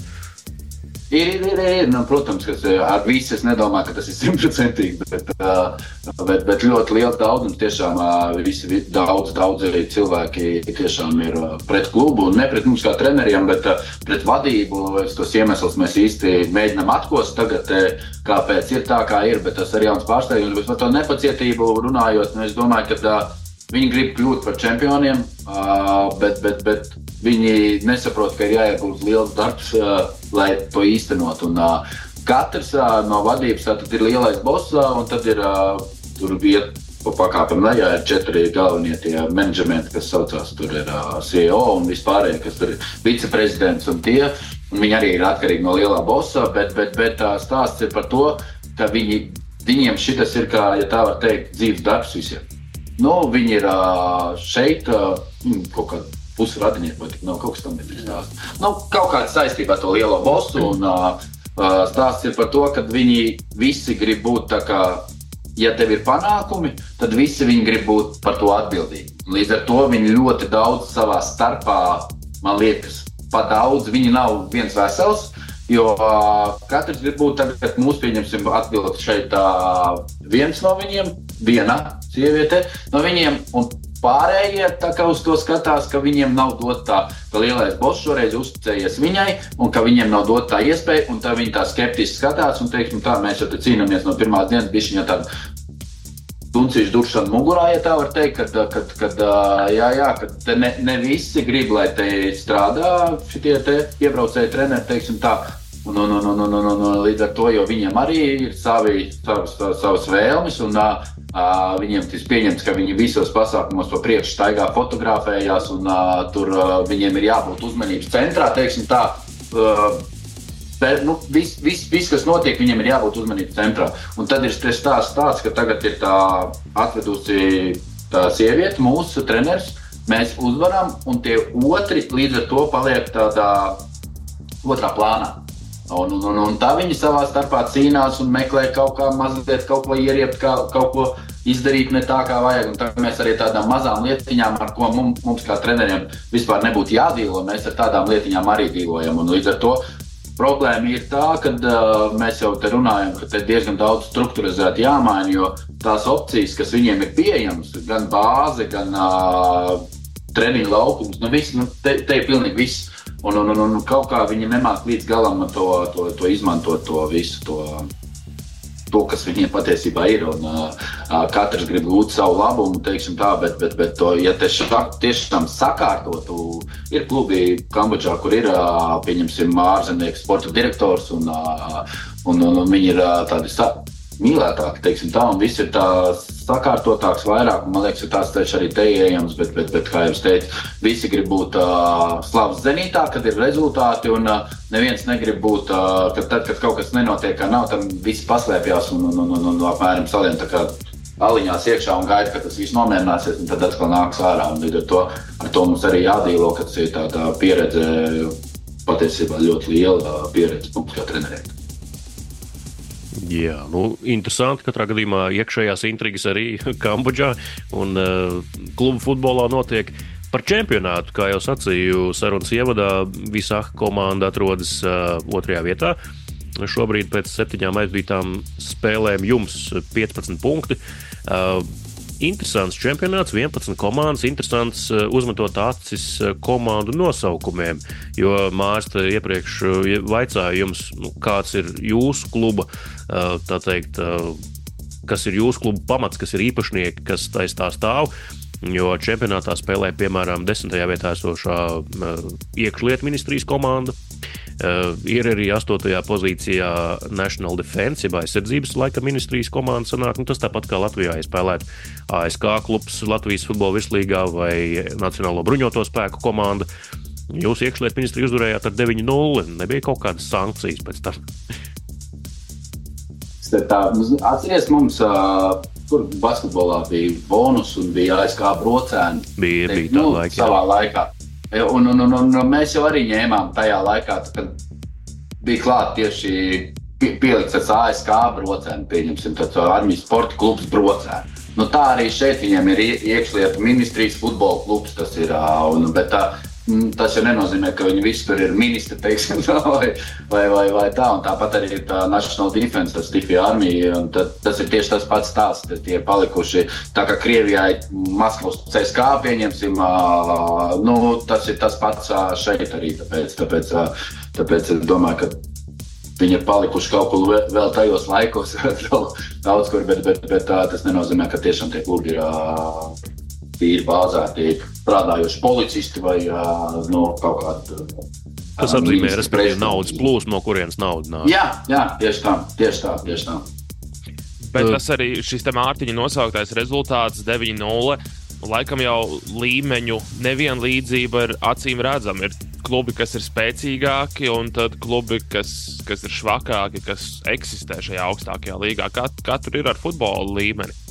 S4: Ir, ir, ir, ir. Nu, protams, ka ar visu es nedomāju, ka tas ir simtprocentīgi, bet, bet, bet ļoti liels daudzums tiešām visi daudz, daudz arī cilvēki tiešām ir pret klubu un ne pret mums kā treneriem, bet pret vadību. Tos iemeslus mēs īsti mēģinām atkost tagad, kāpēc ir tā, kā ir, bet tas ir jauns pārsteigums. Bet par to nepacietību runājot, es domāju, ka viņi grib kļūt par čempioniem, bet, bet, bet viņi nesaprot, ka ir jāiegūt liels darbs, lai to īstenot. Un katrs no vadības tad ir lielais boss, un tad ir tur iet pa pakāpam lejā, ir četri galvenie tie menedžmenti, kas saucās, tur ir C E O un vispārējie, kas tur ir viceprezidents un tie. Un viņi arī ir atkarīgi no lielā bossa, bet, bet, bet stāsts ir par to, ka viņi, viņiem šitas ir, kā, ja tā var teikt, dzīves darbs visiem. Nu, viņi ir šeit kaut kādā pusradinieki, vai tik nav kaut kas tam ir stāsts. Nu, kaut kāda saistībā ar to lielo bossu, un stāsts ir par to, ka viņi visi grib būt tā kā, ja tev ir panākumi, tad visi viņi grib būt par to atbildīgi. Līdz ar to viņi ļoti daudz savā starpā, man liekas, pa daudz, viņi nav viens vesels, jo katrs grib būt tagad, mūs pieņemsim atbildi šeit viens no viņiem, viena sieviete no viņiem, un pārējie tā kā uz to skatās, ka viņiem nav dot tā, ka lielais boss šoreiz uzticējies viņai, un ka viņiem nav dot tā iespēja, un tā viņi tā skeptiski skatās, un teiksim tā, mēs jau te cīnamies no pirmās dienas, bišķiņa tāda tuncīšu duršana mugurā, ja tā var teikt, kad, kad, kad jā, jā, kad te ne, ne visi grib, lai te strādā šitie te iebraucēji treneri, teiksim tā, un, un, un, un, un, un, un līdz ar to, jo viņiem arī ir savi, savas, savas vēlmes, un uh, viņiem tas pieņemts, ka viņi visos pasākumos pa priekšu staigā fotografējās, un uh, tur uh, viņiem ir jābūt uzmanības centrā, teiksim tā, uh, bet, nu, viss, vis, vis, kas notiek, viņiem ir jābūt uzmanības centrā. Un tad ir tas stāsts tāds, ka tagad ir tā atvedusi tā sieviete, mūsu treneris, mēs uzvaram, un tie otri līdz ar to paliek tādā otrā plānā. Un, un, un tā viņi savā starpā cīnās un meklē kaut kā mazliet, kaut ko ieriept, kā, kaut ko izdarīt ne tā, kā vajag. Un tā mēs arī tādām mazām lietiņām, ar ko mums, mums kā treneriem vispār nebūtu jādīlo, mēs ar tādām lietiņām arī dīlojam. Un līdz ar to problēma ir tā, ka uh, mēs jau te runājam, ka te diezgan daudz strukturizēti jāmaina, jo tās opcijas, kas viņiem ir pieejamas, gan bāze, gan uh, treniņu laukums, nu viss, nu te, te ir pilnīgi viss. Un, un, un, un kaut kā viņi nemāk līdz galam to, to, to izmantot, to visu, to, to, kas viņiem patiesībā ir. Un, uh, katrs grib gūt savu labumu, teiksim tā, bet, bet, bet to, ja tiešām sakārtotu, ir klubi Kambodžā, kur ir, uh, pieņemsim, ārzemnieks sporta direktors, un, uh, un, un, un viņi ir uh, tādi sa- mīlētāki, teiksim tā, un viss ir tā sakārtotāks vairāk, un man liekas, ka tās tieši arī te ieejams, bet, bet, bet, kā jau es teicu, visi grib būt uh, slavas zenītā, kad ir rezultāti, un uh, neviens negrib būt, uh, kad tad, kad kaut kas nenotiek, kā nav, tam visi paslēpjās un, un, un, un apmēram salien tā kā aliņās iekšā un gaida, ka tas viss nomierināsies, un tad atkal nāks ārā, un līdz ar to, ar to mums arī jādīlo, ka tas ir tā, tā pieredze, patiesībā ļoti liela pieredze mums kā treneriem.
S2: Jā, nu, interesanti, katrā gadījumā iekšējās intrigas arī Kambodžā un uh, klubu futbolā notiek. Par čempionātu, kā jau sacīju, sarunas ievadā, Visaka komanda atrodas uh, otrajā vietā. Šobrīd pēc septiņām aizvītām spēlēm jums piecpadsmit punkti. Uh, Interesants čempionāts, vienpadsmit komandas, interesants uzmetot acis komandu nosaukumiem, jo Mārs iepriekš vaicāja jums, nu, kāds ir jūsu kluba, tā teikt, kas ir jūsu kluba pamats, kas ir īpašnieki, kas aiz tā stāv. jo čempionātā spēlē, piemēram, desmitajā vietā esošā iekšlietu ministrijas komanda. Uh, ir arī astotajā pozīcijā National Defense, jeb aizsardzības laika ministrijas komanda sanāk, un tas tāpat kā Latvijā, ja spēlēt A S K klubs Latvijas futbola virslīgā vai Nacionālo bruņoto spēku komanda. Jūs iekšlietu ministriju uzvarējāt ar deviņi nulle, nebija kaut kādas sankcijas pēc tam?
S6: Tā, atceries mums, uh, kur basketbolā bija bonus un bija A S K brocēni.
S2: Bija, bija tā
S6: nu,
S2: laika.
S6: Savā laikā. Un, un, un, un mēs jau arī ņēmām tajā laikā, kad bija klāt tieši pielikts tas A S K brocēni, pieņemsim, tāds armijas sporta klubs brocēni. Nu, tā arī šeit viņiem ir iekšlietu ministrijas futbola klubs, tas ir, un, bet tā, tas jau nenozīmē, ka viņi visi tur ir ministri, teiksim, vai, vai, vai, vai tā, un tāpat arī ir tā National Defense, tas Stifi armija, un tad, tas ir tieši tas pats stāsts, tad tie palikuši, tā kā Krievijā Maskavas C S K pieņemsim, nu, tas ir tas pats šeit arī, tāpēc, tāpēc, tāpēc es domāju, ka viņi ir palikuši kaut kur vēl tajos laikos, daudz kur, bet, bet, bet tas nenozīmē, ka tiešām tie klubi ir tīri bāzēti, strādājoši policisti vai no kaut kāda.
S2: Tas apzīmē, respektīvi, naudas plūsma, no kurienes nauda nāk.
S6: Jā, jā, tieši tā, tieši tā, tieši tā.
S3: Bet tas arī šis te Mārtiņa nosauktais rezultāts deviņi nulle, laikam jau līmeņu nevienlīdzība ir acīm redzama. Ir klubi, kas ir spēcīgāki, un tad klubi, kas, kas ir švakāki, kas eksistē šajā augstākajā līgā. Kā, kā tur ir ar futbola līmeni?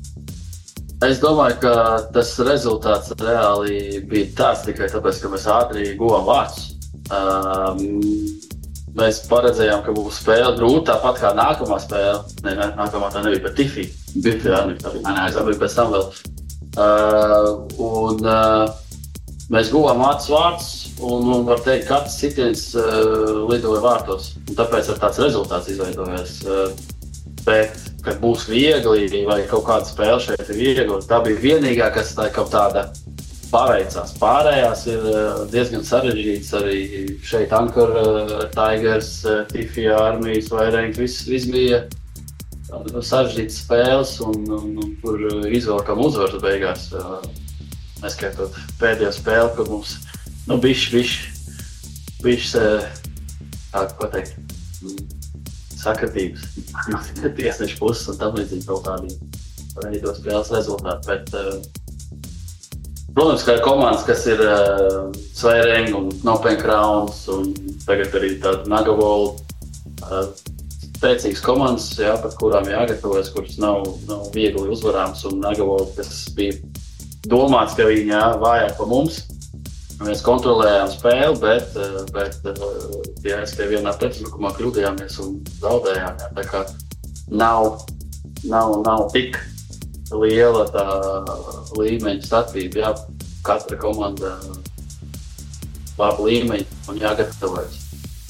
S5: Es domāju, ka tas rezultāts reāli bija tāds tikai tāpēc, ka mēs ātri guvām vārdus. Um, mēs paredzējām, ka būs spēle grūta, tāpat kā nākamā spēle. Ne, ne, nākamā tā nebija par Tifi. Bija tā, tā bija, tā bija pēc tam vēl. Uh, un uh, mēs guvām ātrus vārdus, un, un var teikt, katrs sitiens uh, lidoja vārtos. Un tāpēc ar tāds rezultāts izveidojās. Uh, bet, kad būs viegli, vai kaut kāda spēle šeit ir viegli, tā bija vienīgā, kas tā kaut tāda paveicās. Pārējās ir diezgan sarežģītas arī šeit Ankar, Tigers, Tifi armijas, Vairēns, viss, viss bija sarežģītas spēles, un, un, un kur izvelkam uzvaru beigās. Neskaitot pēdējo spēli, kur mums, nu, bišķi, bišķi, bišķi, tā, ko teikt, sakritības, tiesnešu puses un tam līdzīgi kaut kādi veido spēles rezultāti, bet, uh, protams, ka ir komandas, kas ir uh, Svairēng un Nopen Crowns un tagad arī tāda Nagavola uh, spēcīgas komandas, jā, pat kurām jāgatavojas, kuras nav, nav viegli uzvarāms, un Nagavola, kas bija domāts, ka viņi jā, vājāk pa mums. Mēs kontrolējām spēli, bet, bet ja es te vienā pretuzbrukumā kļūdījāmies un zaudējām. Jā, tā kā nav, nav, nav tik liela tā līmeņa starpība. Jā, katra komanda labu līmeņu un jāgatavojas.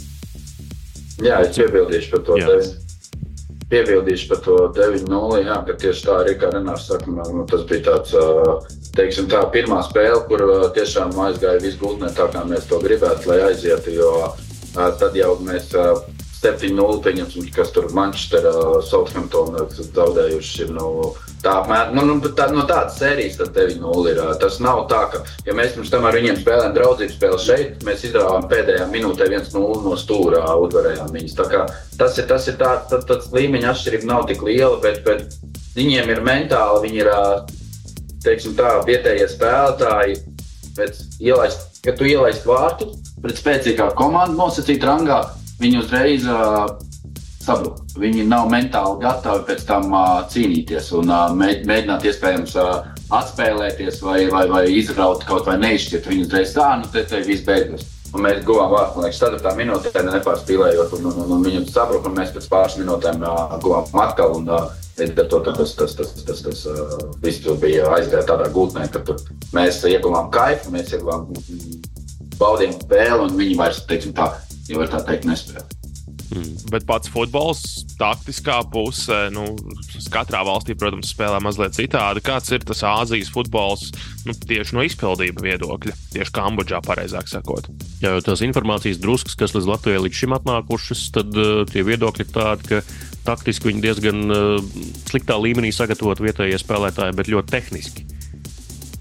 S4: Jā, es piebildīšu par to. Devi, piebildīšu par to deviņi nulle, jā, ka tieši tā arī, kā Renārs saka, nu, tas bija tāds... Teiksim tā, pirmā spēle, kur tiešām aizgāja visu gultnē tā, kā mēs to gribētu, lai aizietu, jo tad jau mēs septiņi nulle pieņemsim, kas tur Manchester, Southampton zaudējuši ir, nu, tā apmēr, nu, nu, tā, no tādas sērijas tad deviņi nulle ir. Tas nav tā, ka, ja mēs pirms tam ar viņiem spēlējam draudzības spēli šeit, mēs izrāvām pēdējā minūtē viens nulle no stūrā, uzvarējām viņus. Tā kā tas ir, tas ir tā, tā, tāds līmeņa atšķirība nav tik liela, bet, bet viņiem ir mentāli, viņi ir, teiksim tā, vietējie spēlētāji, bet ielaist, kad tu ielaist vārtu pret spēcīgāku komandu nosacīt rangā, viņi uzreiz uh, sabruk. Viņi nav mentāli gatavi pēc tam uh, cīnīties un uh, mēģināt iespējams uh, atspēlēties vai, vai, vai izraut kaut vai neizšķirt. Viņi uzreiz tā, nu te, te viss beigas. Un mēs guvām vārtu, man liekas, ceturtā minūtē nepārspīlējot, un, un, un viņam sabruk, un mēs pēc pāris minūtēm uh, guvām atkal. Un, uh, Ar to tas, tas, tas, tas, tas uh, viss tur bija aizgāja tādā gultnē, ka tur mēs ieguvām kaifu, mēs ieguvām baudījām spēli, un viņi vairs, teiksim tā, jau var tā teikt, nespēlē.
S3: Mm. Bet pats futbols, taktiskā puse, nu, katrā valstī, protams, spēlē mazliet citādi. Kāds ir tas Āzijas futbols, nu, tieši no izpildījuma viedokļa, tieši Kambodžā, pareizāk sakot?
S2: Jā, jo tās informācijas druskas, kas līdz Latvijai līdz šim atnākušas, tad uh, tie viedokļi ir tādi, ka taktiski viņi diezgan uh, sliktā līmenī sagatavot vietējie spēlētāji, bet ļoti tehniski.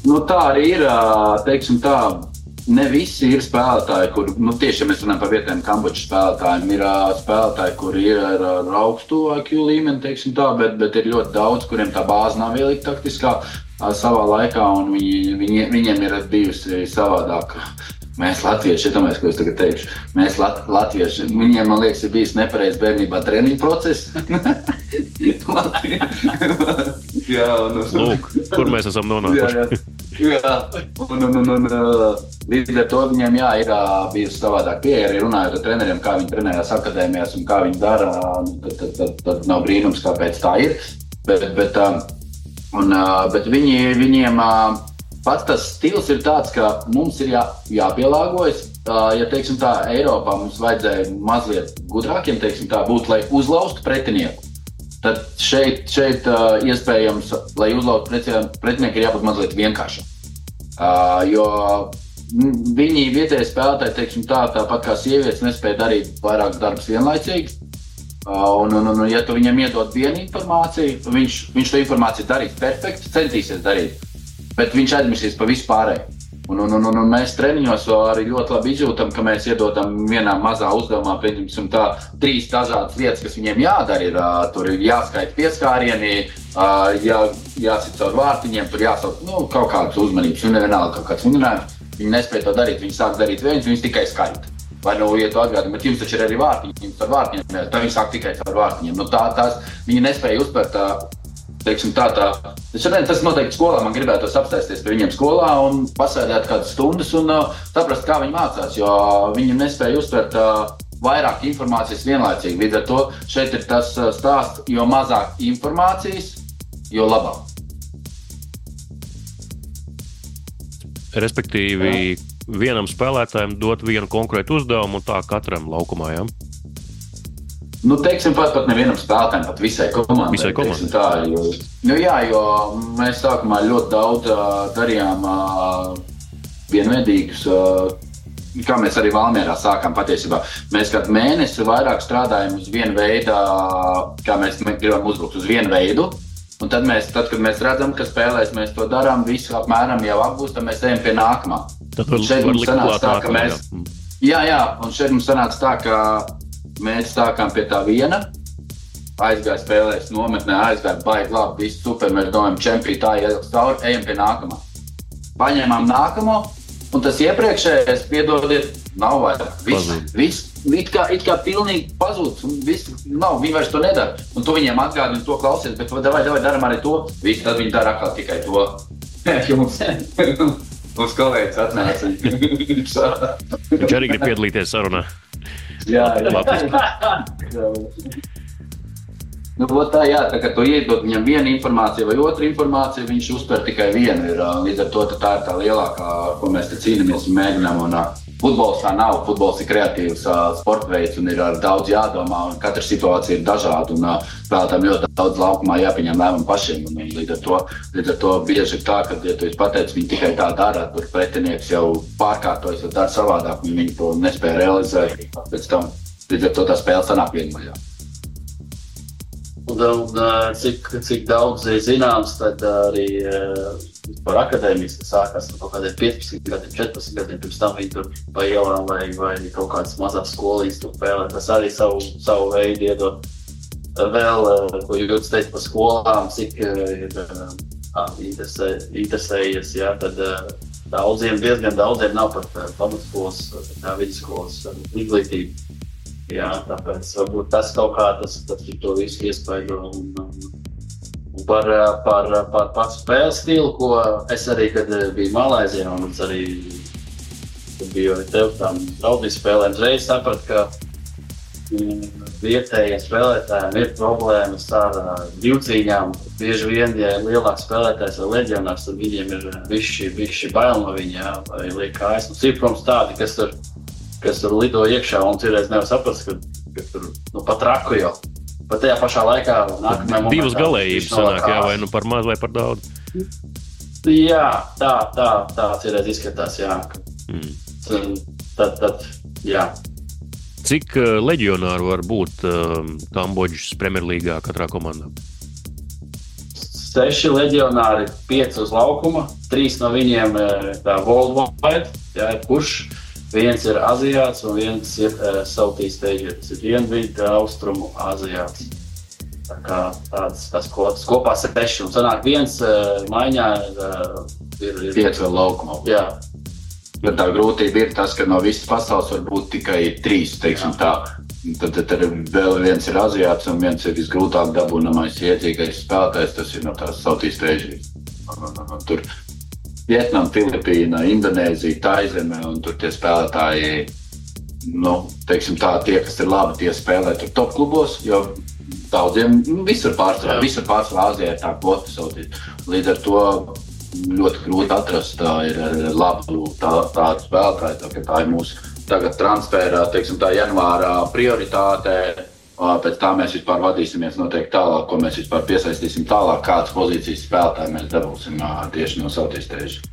S6: Nu, tā arī ir, teiksim tā, ne visi ir spēlētāji, kur, nu tieši, ja mēs runājam par vietējiem Kambodžas spēlētājiem, ir spēlētāji, kuri ir ar, ar augstu I Q līmeni, teiksim tā, bet, bet ir ļoti daudz, kuriem tā bāze nav ielika taktiskā savā laikā, un viņi, viņi, viņiem ir bijusi savādāk. Mēs latvieši, iedomājies, ko es tagad teikšu, mēs lat, latvieši, viņiem, man liekas, ir bijis nepareiz bērnībā treniņu process. Jā, un,
S2: Lūk, kur mēs esam nonākuši.
S6: Jā, jā. Un, un, un, un līdz ar to viņiem, jā, ir bijusi savādāk pieeja, arī runājot ar treneriem, kā viņi trenējās akadēmijās un kā viņi dara, tad, tad, tad, tad nav brīnums, kāpēc tā ir. Bet, bet, un, bet viņi, viņiem pats tas stils ir tāds, ka mums ir jā, jāpielāgojas. Ja, teiksim tā, Eiropā mums vajadzēja mazliet gudrākiem, teiksim tā, būt, lai uzlaustu pretinieku. Tad šeit, šeit uh, iespējams, lai uzlaustu pretinieku, ir jābūt mazliet vienkāršam. Uh, jo viņi vietēji spēlētāji, teiksim tā, tāpat kā sievietes, nespēja darīt vairākus darbus vienlaicīgi. Uh, un, un, un, ja tu viņam iedod vienu informāciju, viņš, viņš to informāciju darīs perfekti, centīsies darīt, bet viņš aizmirsīs pa visu pārēju. Un, un, un, un mēs treniņos arī ļoti labi izjūtam, ka mēs iedodam vienā mazā uzdevumā, pieņemsim tā, trīs dažādas lietas, kas viņiem jādara ir. Tur ir jāskaita pieskārieni, jā, jāsit caur vārtiņiem, tur jāsauc, nu, kaut kādas uzmanības, un nevienalga kaut kāds vingrājums. Viņi nespēja to darīt, viņi sāk darīt viens, viņus tikai skaita. Vai nu, ja tu atgādini, bet jums taču ir arī vārtiņi, jums ar vārtiņiem, tad viņi sāk tikai caur vārtiņiem. Nu, tā, tās, viņi nespēja uzspērt tā, teiksim tā, tā. Šodien tas noteikti skolā, man gribētos apsēsties pie viņiem skolā un pasēdēt kādas stundas un uh, saprast, kā viņi mācās, jo viņi nespēja uztvert uh, vairāk informācijas vienlaicīgi. Līdz ar to šeit ir tas uh, stāsts, jo mazāk informācijas, jo labāk.
S2: Respektīvi, jā. Vienam spēlētājam dot vienu konkrētu uzdevumu un tā katram laukumā, jā?
S6: Nu, teiksim, pat, pat nevienam spēlētājam, pat visai komandai.
S2: Visai komandai.
S6: Tā, jo, nu, jā, jo mēs sākumā ļoti daudz uh, darījām uh, vienveidīgus, uh, kā mēs arī Valmierā sākām patiesībā. Mēs kādu mēnesi vairāk strādājam uz vienu veidu, kā mēs gribam uzbrukt uz vienu veidu. Un tad, mēs, tad, kad mēs redzam, ka spēlēs mēs to darām, visu apmēram jau apgūst, tad mēs ejam pie nākamā.
S2: Tad var, var likt klāt
S6: tā, ka mēs, jā, jā, un šeit mums sanāca tā, ka mēs sākām pie tā viena, aizgāja spēlēs nometnē, aizgāja baigi labi, viss super, mēs domājam, čempī tā ieliks cauri, ejam pie nākamā. Paņēmām nākamo, un tas iepriekšējais, piedodiet, nav vairāk. Viss, viss, it kā, it kā pilnīgi pazūds, un viss nav, viņi vairs to nedara. Un tu viņiem atgādini to klausies, bet davai, davai, daram arī to. Viss, tad viņi dara atkal tikai to. Jums, mums kolēģis atnāca.
S2: Viņš arī grib piedalīties sarunā.
S6: Jā, jā. Nu, tā, jā, tā kā tu iedod viņam vienu informāciju vai otru informāciju, viņš uztver tikai vienu. Ir, līdz ar to tā ir tā lielākā, ko mēs te cīnamies un mēģinām. Un, futbols tā nav, futbols ir kreatīvs sporta veids un ir daudz jādomā, un katra situācija ir dažāda. Un spēlētājiem ļoti daudz laukumā jāpieņem lēmumu pašiem. Un, un līdz, ar to, līdz ar to bieži ir tā, ka, ja tu esi pateicis, viņi tikai tā dara, tur pretinieks jau pārkārtojas, jau dara savādāk, un viņi to nespēja realizēt. Pēc tam, līdz ar to tā spēle sanāk vienmajā.
S5: Un, un cik, cik daudz zināms, tad arī par akadēmijas sākās no kaut kādiem piecpadsmit gadiem, četrpadsmit gadiem, pirms tam viņi tur pa ielām vai, vai kaut kādas mazās skolīs tur pēlē. Tas arī savu, savu veidu iedod. Vēl, ko jūs teicat par skolām, cik ir interesē, interesējies, jā, tad daudziem, diezgan daudziem nav pat pamatskolas, vidusskolas izglītība. Jā, tāpēc varbūt tas kaut kā tas, tas to visu iespaido. Un, un par, par, par pats spēles stilu, ko es arī, kad biju Malaizijā, un es arī kad biju ar tev tām draudzību spēlēm, reiz sapratu, ka vietējiem spēlētājiem ir problēmas ar divcīņām. Bieži vien, ja ir lielāks spēlētājs vai leģionārs, tad viņiem ir bišķi, bišķi bail no viņa, vai liek kājas. Un ir, protams, tādi, kas tur kas tur lido iekšā, un citreiz nevar saprast, ka, ka tur nu, pat raku jau. Pat tajā pašā laikā nākamajā momentā...
S2: Divas galējības sanāk, jā, vai nu par maz vai par daudz?
S5: Jā, tā, tā, tā citreiz izskatās, jā. Mm. Tad, tad, jā.
S2: Cik uh, leģionāru var būt uh, Kambodžas Premjerlīgā katrā komandā?
S5: seši leģionāri, pieci uz laukuma, trīs no viņiem tā worldwide, jā, kurš viens ir aziāts un viens ir uh, Southeast Asia, tas ir dienvidu austrumu aziāts. Tā kā tāds, tas kopā seši, un sanāk viens uh, maiņā uh, ir... ir
S6: pieci vēl laukumā.
S5: Jā.
S6: Bet tā grūtība ir tas, ka no visas pasaules var būt tikai trīs, teiksim tā. Tad, tad vēl viens ir aziāts un viens ir visgrūtāk dabūnamais iedzīgais spēlētājs, tas ir no tās Southeast Asia. Tur Vietnam, Filipīna, Indonēzija, Taizeme, un tur tie spēlētāji, nu, teiksim tā, tie, kas ir labi, tie spēlē tur top klubos, jo daudziem visur pārsvarā, visur pārsvarā Āzijā ir tā kvota Southeast. Līdz ar to ļoti grūti atrast, tā ir labu tā, tādu spēlētāju, tā, ka tā ir mūsu tagad transferā, teiksim tā, janvārā prioritāte, pēc tā mēs vispār vadīsimies noteikti tālāk, ko mēs vispār piesaistīsim tālāk, kādas pozīcijas spēlētāji mēs dabūsim tieši no Southeast Asia.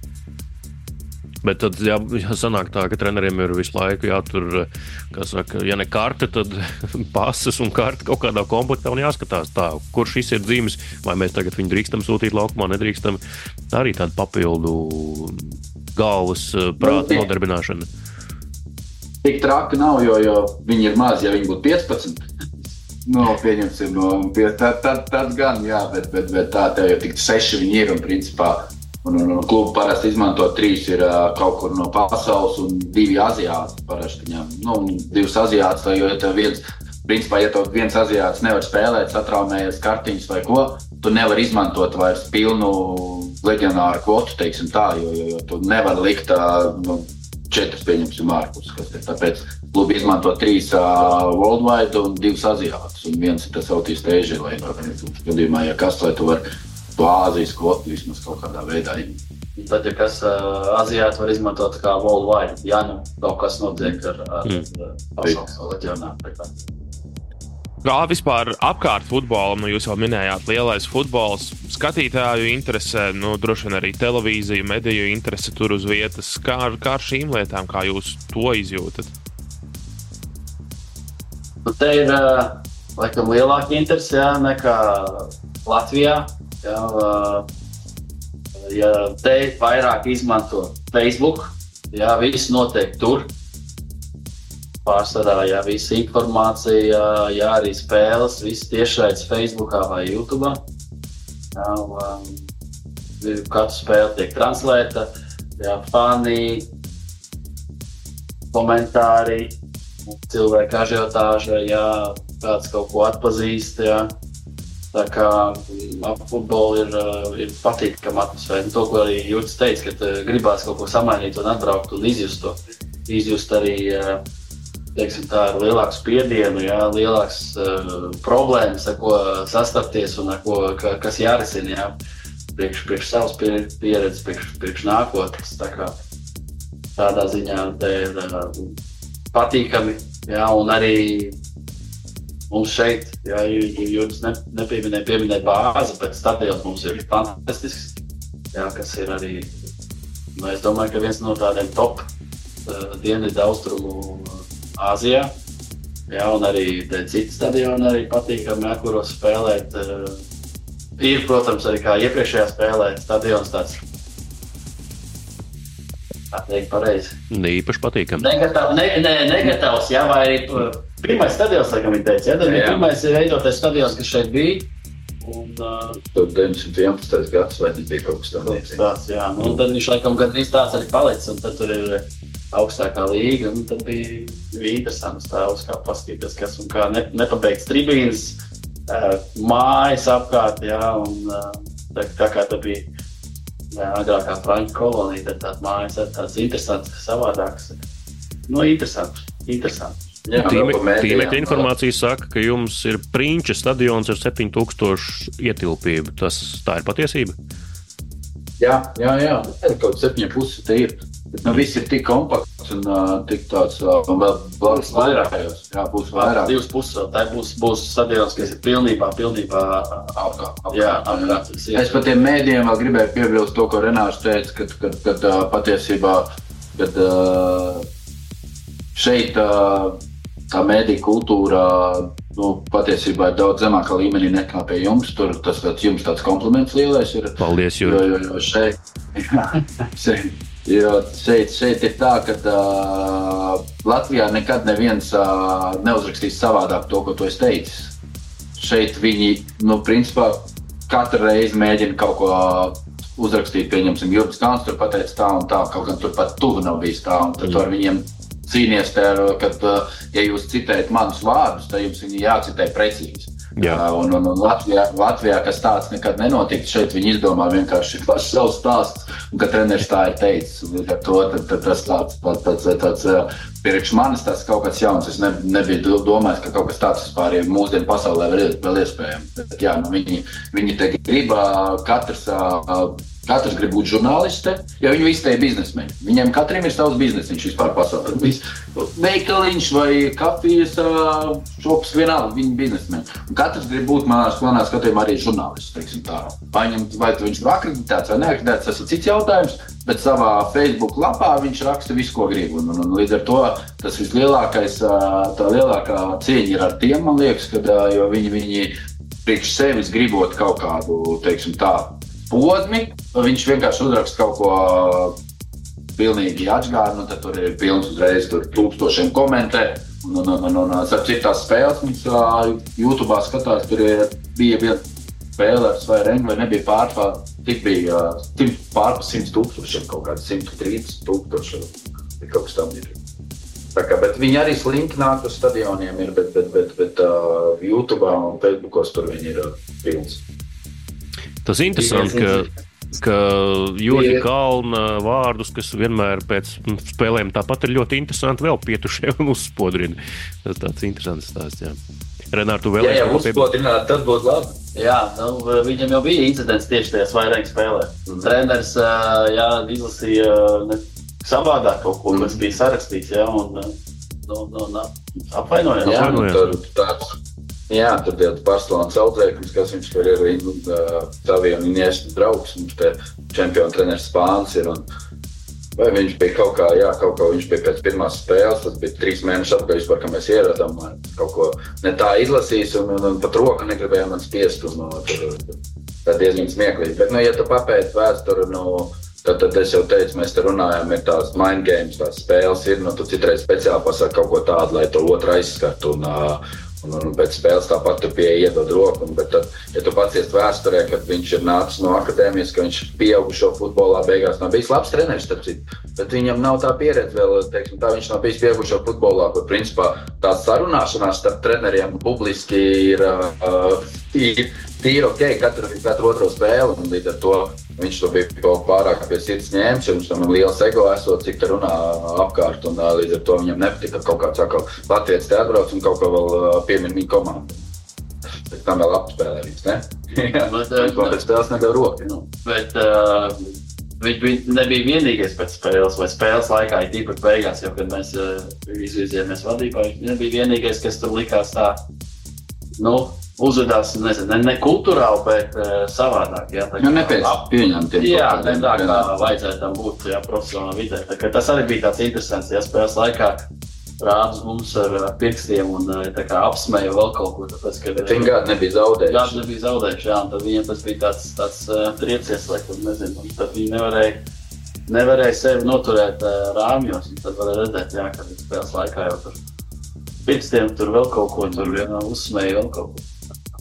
S2: Bet tad, ja, ja sanāk tā, ka treneriem ir visu laiku jātur, kā saka, ja ne karte, tad pases un karte kaut kādā komplektā un jāskatās tā, kur šis ir dzīmes, vai mēs tagad viņu drīkstam sūtīt laukumā, nedrīkstam, arī tāda papildu galvas prāta nodarbināšana.
S6: Tik traki nav, jo, jo viņi ir maz, ja viņi būtu piecpadsmit. No, pieņemsim, no, tad, tad, tad gan, jā, bet, bet, bet tā tev jau tik seši viņi ir, un principā, un, un, un klubu parasti izmanto trīs ir uh, kaut kur no pasaules, un divi aziāti parasti viņam. Nu, divas aziātas, jo ja tev viens, principā, ja tev viens aziāts nevar spēlēt, satraumējies kartiņas vai ko, tu nevar izmantot vairs pilnu leģionāru kvotu, teiksim tā, jo, jo, jo tu nevar likt, uh, nu, četras pieņemsim ārpus, kas ir. Tāpēc klubi izmanto trīs uh, worldwide un divas aziātas, un viens ir tas Southeast Asia, lai gadījumā, ja kas, lai tu var to Āzijas kvotu vismaz kaut kādā veidā.
S5: Tad, ja kas uh, aziāti var izmantot kā worldwide, ja nu kaut kas notiek ar, ar mm. pasaules leģionāru.
S3: Kā vispār apkārt futbolam, nu jūs jau minējāt, lielais futbols, skatītāju interese, nu droši vien arī televīziju, mediju interese tur uz vietas. Kā, kā ar šīm lietām, kā jūs to izjūtat?
S5: Nu, te ir, laikam, lielāka interese, jā, nekā Latvijā. Jā, ja te vairāk izmanto Facebook, jā, viss notiek tur. Pārsvarā, jā, visa informācija, jā, arī spēles, viss tiešraides Facebookā vai YouTubā. Jā, um, katru spēli tiek translēta, jā, fani, komentāri, cilvēku ažiotāža, jā, kāds kaut ko atpazīst, jā. Tā kā ap futbolu ir, ir patīkama atmosfēra. To, ko arī Jūtis teica, ka gribās kaut ko samainīt un atbraukt un izjust to. Izjust arī, teiksim tā, ar lielāku spiedienu, jā, lielāks uh, problēmas, ar ko sastapties un ar ko, ka, kas jārisina, jā, priekš, priekš savas pieredzes, priekš, priekš nākotnes. Tā kā tādā ziņā te ir uh, patīkami, jā, un arī mums šeit, jā, Jūtis ne, nepieminēja, pieminēja bāzi, bet stadions mums ir fantastisks, jā, kas ir arī, nu, es domāju, ka viens no tādiem top uh, dienvidu austrumu Āzijā, jā, un arī citi stadioni arī patīkami, jā, kuros spēlēt. Ir, protams, arī kā iepriekšējā spēlē stadions tāds, tā teikt pareizi.
S2: Ne īpaši patīkami.
S5: Negatāv, ne, ne, negatāvs, jā, vai arī pirmais stadions, laikam viņi teica, jā, tad bija pirmais veidotais stadions, kas šeit bija. Un, uh,
S6: Tur deviņdesmit vienpadsmitais gads, vai nebija kaut kas tāds.
S5: Tāds, jā, nu, un tad viņš laikam gandrīz tāds arī palicis, un tad tur ir augstākā līga, un tad bija, bija interesants tēls, kā paskatīties, kas un kā ne, nepabeigts tribīnas, uh, mājas apkārt, jā, un uh, tā, tā kā tā bija jā, agrākā franču kolonija, tad tāda mājas ir tāds interesants, savādāks. Nu, interesants, interesants.
S2: Tīmekļa informācija saka, ka jums ir Prinča stadions ar septiņu tūkstošu ietilpību. Tas tā ir patiesība?
S6: Jā, jā, jā. Kaut septiņi pusi te ir. Bet nu viss ir tik kompakts un uh, tik tāds, uh, un vēl būs vairāk. Jā, būs vairāk.
S5: Divas puses vēl. Tā būs, būs stadions, kas ir pilnībā, pilnībā
S6: apkārt.
S5: Jā, apkārt.
S6: Es par tiem mēdījiem vēl gribēju piebilst to, ko Renārs teica, kad, kad, kad uh, patiesībā, kad uh, šeit uh, tā mēdīja kultūra nu, patiesībā ir daudz zemākā līmenī nekā pie jums. Tur tas tāds, jums tāds kompliments lielais ir.
S2: Paldies, Jūri.
S6: Jo, jo, jo šeit, šeit, jo šeit, šeit ir tā, ka uh, Latvijā nekad neviens uh, neuzrakstīs savādāk to, ko tu esi teicis. Šeit viņi, nu, principā, katru reizi mēģina kaut ko uzrakstīt, pieņemsim, Jurgis Kalns tur pateica tā un tā, kaut gan tur pat tuvu nav bijis tā, un tad mm. ar viņiem cīnies te, kad, ja jūs citējat manus vārdus, tad jums viņi jācitē precīzi.
S2: Jā.
S6: Un, un, un Latvijā, Latvijā, kas tāds nekad nenotika, šeit viņi izdomā vienkārši paši savus stāstus, un ka treneris tā ir teicis. Ar to tad, tad tas tāds, tāds, tāds, tāds priekš manis tas kaut kas jauns. Es ne, nebiju domājis, ka kaut kas tāds vispār ir mūsdienu pasaulē vēl, vēl iespējams. Bet, jā, nu, viņi, viņi te grib, katrs, katrs grib būt žurnāliste, jo viņi visi te ir biznesmeņi. Viņiem katram ir savs biznesiņš vispār pasaulē. Veikaliņš vai kafijas šops vienalga, viņi biznesmeņi. Un katrs grib būt manā manā skatījumā arī žurnālists, teiksim tā. Paņem, vai viņš ir akreditēts vai neakreditēts, tas ir cits jautājums, bet savā Facebook lapā viņš raksta visu, ko grib. Un, un, un līdz ar to tas vislielākais, tā lielākā cieņa ir ar tiem, man liekas, kad, jo viņi, viņi priekš sevis gribot kaut kādu, teiksim tā, posmi, viņš vienkārši uzraksta kaut ko pilnīgi atžgāri, nu tad tur ir pilns uzreiz tur tūkstošiem komentē. Un, un, un, un, un starp citās spēles, mums YouTube'ā skatās, tur ir, bija viena spēle ar Svairengu, vai nebija pārpār, tik bija pārpa simts tūkstošiem, kaut kādi simt trīsdesmit tūkstoši, kaut kas tam ir. Tā kā, bet viņi arī slinki nāk uz stadioniem ir, bet, bet, bet, bet uh, YouTube'ā un Facebookos tur viņi ir uh, pilns.
S2: Tas interesanti, ka, ka Jurģa Kalna vārdus, kas vienmēr pēc spēlēm tāpat ir ļoti interesanti, vēl pietušie un uzspodrina. Tas tāds interesants stāsts, jā. Renār, tu vēlēsi?
S6: Jā, jā, uzspodrināt, tad būtu labi.
S5: Jā, nu, viņam jau bija incidents tieši tajā Svairenga spēlē. Mm. Treneris, jā, izlasīja ne, savādāk kaut ko, kas bija sarakstīts, jā, un nu, nu, nu, apvainojās.
S6: Jā, nu, tur tāds... Jā, tur bija Barcelonas audzēkums, kas viņš tur ir uh, savi un Iniesta draugs, un te čempionu treneris Spāns ir, un vai viņš bija kaut kā, jā, kaut kā viņš bija pēc pirmās spēles, tas bija trīs mēneši atpakaļ vispār, ka mēs ieradām, kaut ko ne tā izlasījis, un, un, un pat roku negribēja man spiest, un no, tur, tā diezgan smieklīgi. Bet, nu, ja tu papēti vēsturi, nu, tad, tad es jau teicu, mēs te runājam, ir tās mind games, tās spēles ir, nu, tu citreiz speciāli pasaka kaut ko tādu, lai to otru aizskartu, un, uh, Un, un pēc spēles tāpat tu pie iedod roku, bet tad, ja tu paciest vēsturē, kad viņš ir nācis no akadēmijas, ka viņš pieaugušo futbolā beigās nav bijis labs treneris, starp citu, bet viņam nav tā pieredze vēl, teiksim, tā viņš nav bijis pieaugušo futbolā, kur principā tā sarunāšanās starp treneriem publiski ir, uh, ir, ir ok, katru, katru otro spēli, un līdz ar to viņš to bija kaut pārāk pie sirds ņēmis, jo viņš tam liels ego esot, cik te runā apkārt, un uh, līdz ar to viņam nepatika kaut kāds atkal Latvijas te atbrauc un kaut ko vēl uh, piemin viņa komandu. Bet tam vēl apspēlē viņš, ne? Jā, viņš vēl pēc spēles nedēļ roku, nu.
S5: Bet uh, viņš bija, nebija vienīgais pēc spēles, vai spēles laikā ir tīpat beigās, jo, kad mēs uh, izvizījāmies vadībā, viņš nebija vienīgais, kas tur likās tā, nu, uzvedās, nezinu, ne, ne kulturāli, bet uh, savādāk, jā. Tā kā,
S6: nu, nepēc pieņemtiem.
S5: Jā, ne tā kā vajadzētu tam būt, jā, profesionālā vidē. Tā kā tas arī bija tāds interesants, ja spēles laikā rādus mums ar pirkstiem un tā kā apsmēja vēl kaut ko, tāpēc, ka...
S6: Bet viņi gadu nebija zaudējuši.
S5: Gadu nebija zaudējuši, jā, un tad viņiem tas bija tāds, tāds uh, triecies, lai, kur nezinu, un tad viņi nevarēja, nevarēja sevi noturēt uh, rāmjos, un tad varēja redzēt, jā, ka spēles laikā jau tur pirkstiem tur vēl kaut ko, tur jā, uzsmēja vēl kaut ko.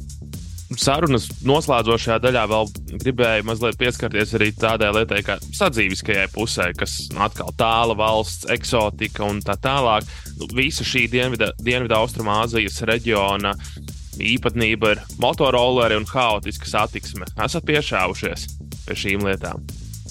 S3: Sarunas noslēdzošajā daļā vēl gribēju mazliet pieskarties arī tādai lietai, kā sadzīviskajai pusē, kas atkal tāla valsts, eksotika un tā tālāk. Visa šī dienvidu, dienvidu Austrumāzijas reģiona īpatnība ir motorolleri un haotiska satiksme. Esat piešāvušies pie šīm lietām?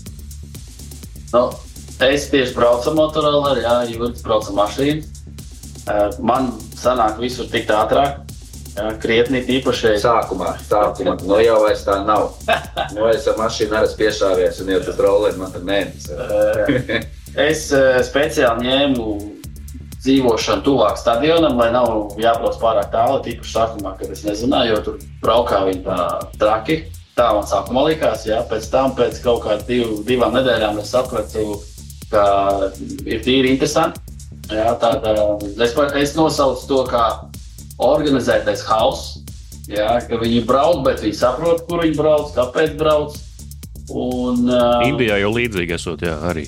S5: Nu, es tieši braucu ar motorolleri, jā, Jurgis brauc ar mašīnu. Man sanāk visur tikt ātrāk. Jā, krietni īpaši.
S6: Sākumā, sākumā. Nu jau vairs tā nav. Nu es ar mašīnu arī piešāvies un jau tas rolleri man tad mēnesis.
S5: Es speciāli ņēmu dzīvošanu tuvāk stadionam, lai nav jābrauc pārāk tālu, īpaši sākumā, kad es nezināju, jo tur braukā viņi tā traki. Tā man sākumā likās, jā. Pēc tam, pēc kaut kā div, divām nedēļām es sapratu, ka ir tīri interesanti. Jā, tā, tā, es, es nosaucu to kā organizētais hauss, jā, ka viņi brauc, bet viņi saprot, kur viņi brauc, kāpēc brauc. Un, uh,
S2: Indijā jau līdzīgi esot, jā, arī.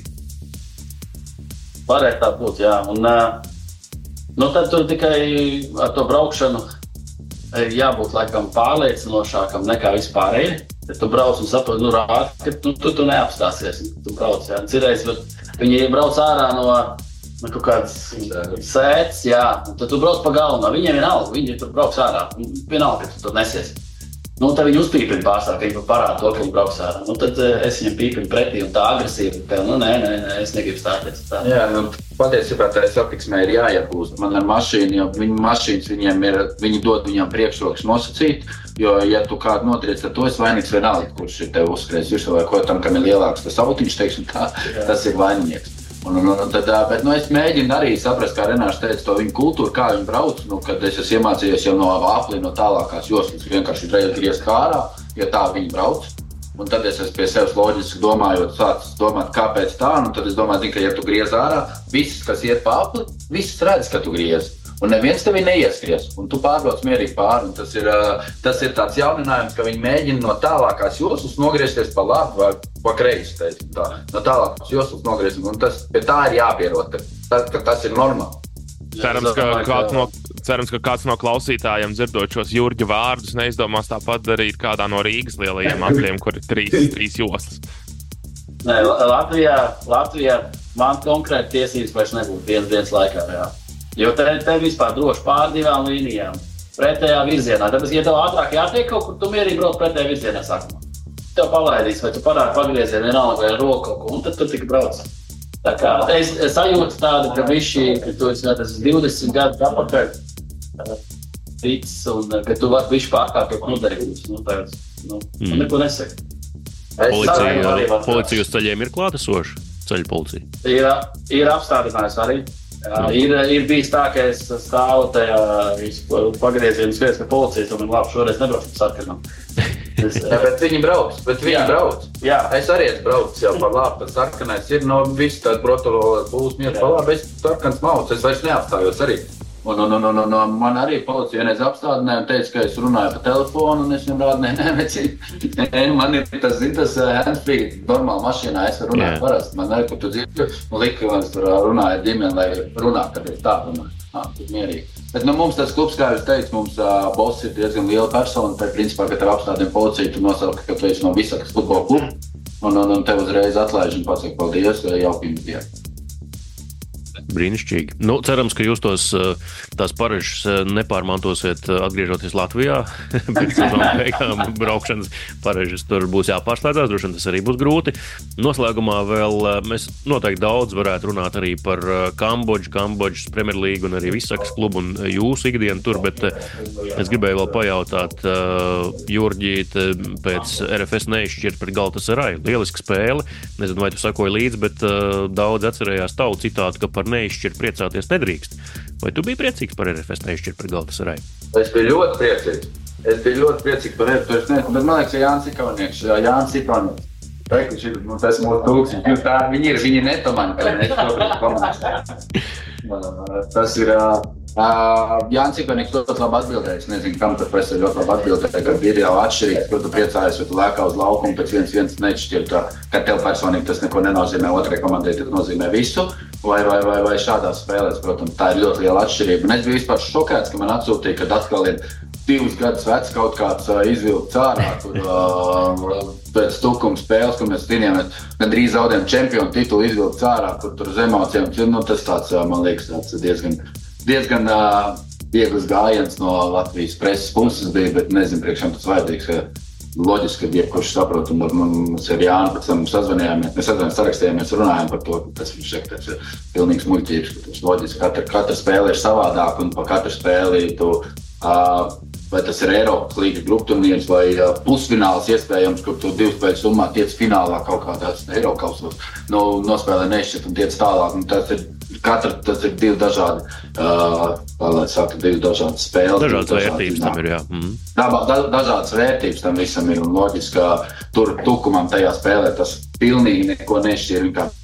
S5: Varētu tā būt, jā. Un, uh, nu, tad tur tikai ar to braukšanu jābūt laikam pārliecinošākam nekā vispārēji. Ja tu brauc un saproti, nu rādi, ka tu, tu, tu neapstāsies. Tu brauc, jā. Cirreiz, bet viņi brauc ārā no, no kaut kādas sētas, jā. Un tad tu brauc pa galvenā. Viņiem vienalga, viņi tur brauc ārā. Vienalga, ka tu tur nesies. Nu, tad viņi uzpīpina pārstāv, ka viņi parāda to, ka viņi brauc ārā. Nu, tad es viņam pīpinu pretī un tā agresīvi, ka, nu, nē, nē, nē, es negribu stāties. Tā.
S6: Jā, nu, patiesībā tā satiksmē ir jāiepūst. Man ar mašīnu, jo viņu mašīnas viņiem ir, viņi dod viņam priekšrokas nosacīt, jo, ja tu kādu notriec, tad to es vainīgs vienalga, kurš ir tev uzskrējis virsū vai ko tam, kam ir lielāks tas autiņš, teiksim tā, jā. Tas ir vaininieks. Un, un, un, tad, bet nu, es mēģinu arī saprast, kā Renārs teica, to viņu kultūru, kā viņi brauc. Nu, kad es esmu iemācījies jau no apli, no tālākās joslas, vienkārši griezt kārā, ja tā viņi brauc. Un tad es esmu pie sevis loģiski domājot, sācis domāt, kāpēc tā. Un tad es domāju, ka, ja tu griez ārā, viss, kas iet pa apli, viss redz, ka tu griez. Un neviens tevi neieskries, un tu pārbrauc mierīgi pāri. Un tas ir, tas ir tāds jauninājums, ka viņi mēģina no tālākās joslas nogriezties pa labi vai pa kreisi, teiksim tā. No tālākās joslas nogriezties, un tas, pie tā ir jāpierot, ka, ka tas ir normāli.
S3: Cerams, ka kāds no, cerams, ka kāds no klausītājiem dzirdot šos Jurģa vārdus neizdomās tāpat darīt kādā no Rīgas lielajiem apļiem, kur ir trīs, trīs joslas.
S5: Nē, Latvijā, Latvijā man konkrēti tiesības vairs nebūtu vienas dienas laikā, jā. Jo te, te vispār droši pār divām līnijām, pretējā virzienā. Tāpēc, ja tev ātrāk jātiek kaut kur, tu mierīgi brauc pretējā virzienā sākumā. Tev palaidīs, vai tu parādi pagriezienu, vienalga vai roku kaut ko, un tad tu tik brauc. Tā kā es, es sajūtu tādu, ka viši, ka tu esi tas divdesmit gadu apakaļ ticis, un ka tu vari viši pārkāpt kaut nodarījumus. Nu, tāds, nu, mm. neko nesaka.
S2: Policija, policija uz ceļiem ir klātesoša, ceļu policija?
S5: Ir, ir apstādinājusi arī. Jā, ir, ir bijis tā, ka es stāvu tajā pagriezienu skries, ka policijas, un labi, šoreiz nebraucu sarkanam. Es,
S6: jā, bet viņi brauc, bet viņi
S5: jā.
S6: brauc.
S5: Jā.
S6: Es arī esmu braucis jau par labi, tad sarkanais ir no visu tādu protokolu būs mieru par labi, es sarkans mauc, es vairs neapstājos arī. Un, un, un, un, un, un man arī policija vienreiz apstādināja un teica, ka es runāju pa telefonu, un es viņam rādu, nē, nē, veci, man ir tas, tas handsfree, normāli mašīnā, es varu runāt parasti, man arī, kur tu dzirdi, un lika, ka es tur runāju ar ģimeni, lai runā, kad es tā runāju, ah, tur mierīgi. Bet nu, mums tas klubs, kā jūs teicu, mums uh, boss ir diezgan liela persona, tad principā, kad tev apstādina policija, tu nosauki, ka tu esi no Visakas futbola kluba, un, un, un tev uzreiz atlaiž un pasaka paldies, jauki jums dienu.
S2: Brīnišķīgi. Nu, cerams, ka jūs tos, tās paražas nepārmantosiet atgriežoties Latvijā. Pēc sezonu beigām braukšanas paražas tur būs jāpārslēdzās, droši vien tas arī būs grūti. Noslēgumā vēl mēs noteikti daudz varētu runāt arī par Kambodžu, Kambodžas Premjerlīgu un arī Visakas klubu un jūsu ikdienu tur, bet es gribēju vēl pajautāt Jurģīt pēc R F S neizšķirt pret Galatasaray. Lieliska spēle. Nezinu, vai tu sakoji līdzi, bet daudz atcerējās tavu citātu, ka par neizšķirt priecāties nedrīkst. Vai tu biji priecīgs par R F S neizšķirt par Galatasaray?
S6: Es biju ļoti priecīgs. Es biju ļoti priecīgs par R F S neizšķirt, bet man liekas, ka Jānis Ikaunieks, Jānis Ikaunieks. Teikuši, tas ir mūsu tūkstoši. Viņi ir, viņi ir netomani, ka mēs to komunicējam. Tas ir... Uh, Jānis Ikaunieks ļoti labi atbildēja. Es nezinu, kam tad presē ļoti labi atbildēja, kad ir jau atšķirīgs, kur tu priecājies, vai tu lēkā uz laukumu pēc viens viens neizšķirt, ka tev personīgi tas neko nenozīmē, otrai komandai tas nozīmē visu, vai, vai, vai, vai šādās spēlēs, protams, tā ir ļoti liela atšķirība. Un es biju vispār šokēts, ka man atsūtīja, kad atkal ir divus gadus vecs kaut kāds uh, izvilkts ārā, kur uh, pēc tukuma spēles, kur mēs cīnījāmies, gandrīz zaudējām čempionu titulu izvilkts ārā, kur tur uz emocijām, nu tas tāds, uh, man liekas, tāds diezgan diezgan uh, viegls gājiens no Latvijas preses puses bija, bet nezinu, priekšām tas vajadzīgs, ka loģiski, ka jebkurš saprot, un mums ar Jānu pēc tam sazvanījāmies, mēs sazvanījāmies, sarakstījāmies, runājām par to, ka tas viņš saka, tas ir pilnīgs muļķības, ka tas loģiski, katra, katra spēle ir savādāk, un pa katru spēli tu, uh, vai tas ir Eiropas līga grupturnīrs vai uh, pusfināls iespējams, kur tu divu spēļu summā tiec finālā kaut kādās Eirokausos, nu, nospēlē nešķiet un tiec tālāk, un tas ir Katra, tas ir divi dažādi, uh, lai saka, divi dažādi spēles.
S2: Dažādas vērtības tam ir, jā. Mm.
S6: Da, da, dažādas vērtības tam visam ir, un loģiski, ka tur tukumam tajā spēlē tas pilnīgi neko nešķir, kā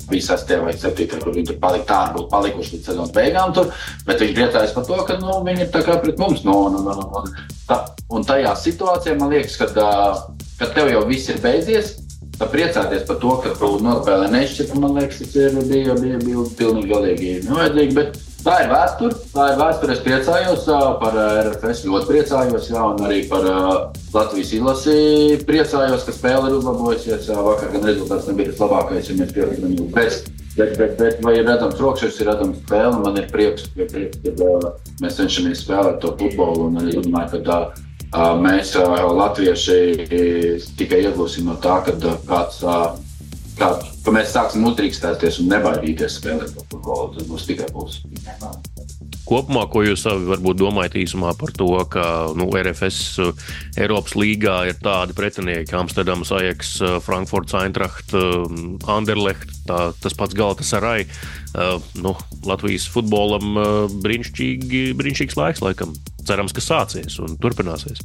S6: bija sestajā vai septītajā, kur viņi tur palika tā, būtu palikuši līdz sezonas beigām tur, bet viņi priecājas par to, ka, nu, viņi ir tā kā pret mums, nu, un, un, un, tā, un tajā situācijā, man liekas, kad, kad tev jau viss ir beidzies, tā priecāties par to, ka tu nospēlē nešķiet, man liekas, tas ir, bija, bija, bija pilnīgi galīgi nevajadzīgi, bet tā ir vēsture, tā ir vēsture, es priecājos par R F S, ļoti priecājos, jā, un arī par Latvijas izlasi priecājos, ka spēle ir uzlabojusies, vakar gan rezultāts nebija tas labākais, ja mēs priekšam jau pēc, bet, bet, bet vai ir redzams rokšķis, ir redzams spēle, man ir prieks, ka, ka mēs cenšamies spēlēt to futbolu, un arī domāju, ka tā mēs latvieši tikai iegūsim no tā, kad kāds, kā, ka mēs sāksim uzdrīkstēties un nebaidīties spēlēt par futbolu, tas būs tikai būs.
S2: Kopumā, ko jūs varbūt domājat īsumā par to, ka nu, R F S Eiropas līgā ir tādi pretinieki, Amsterdams, Ajax, Frankfurts, Eintracht, Anderlecht, tā, tas pats Galatasaray, nu, Latvijas futbolam brīnišķīgi, brīnišķīgs laiks laikam. Cerams, ka sācies un turpināsies.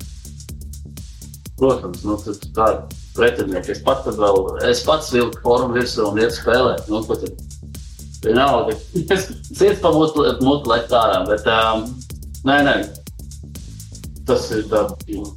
S5: Protams, nu, tā ir pretinieki. Es pats vēl, es pats vilku formu virsū un iet spēlēt. Nu, ko tad? Vienalga. Es sirds pa mutu, mutu lekt ārā, bet um, nē, nē. Tas ir tā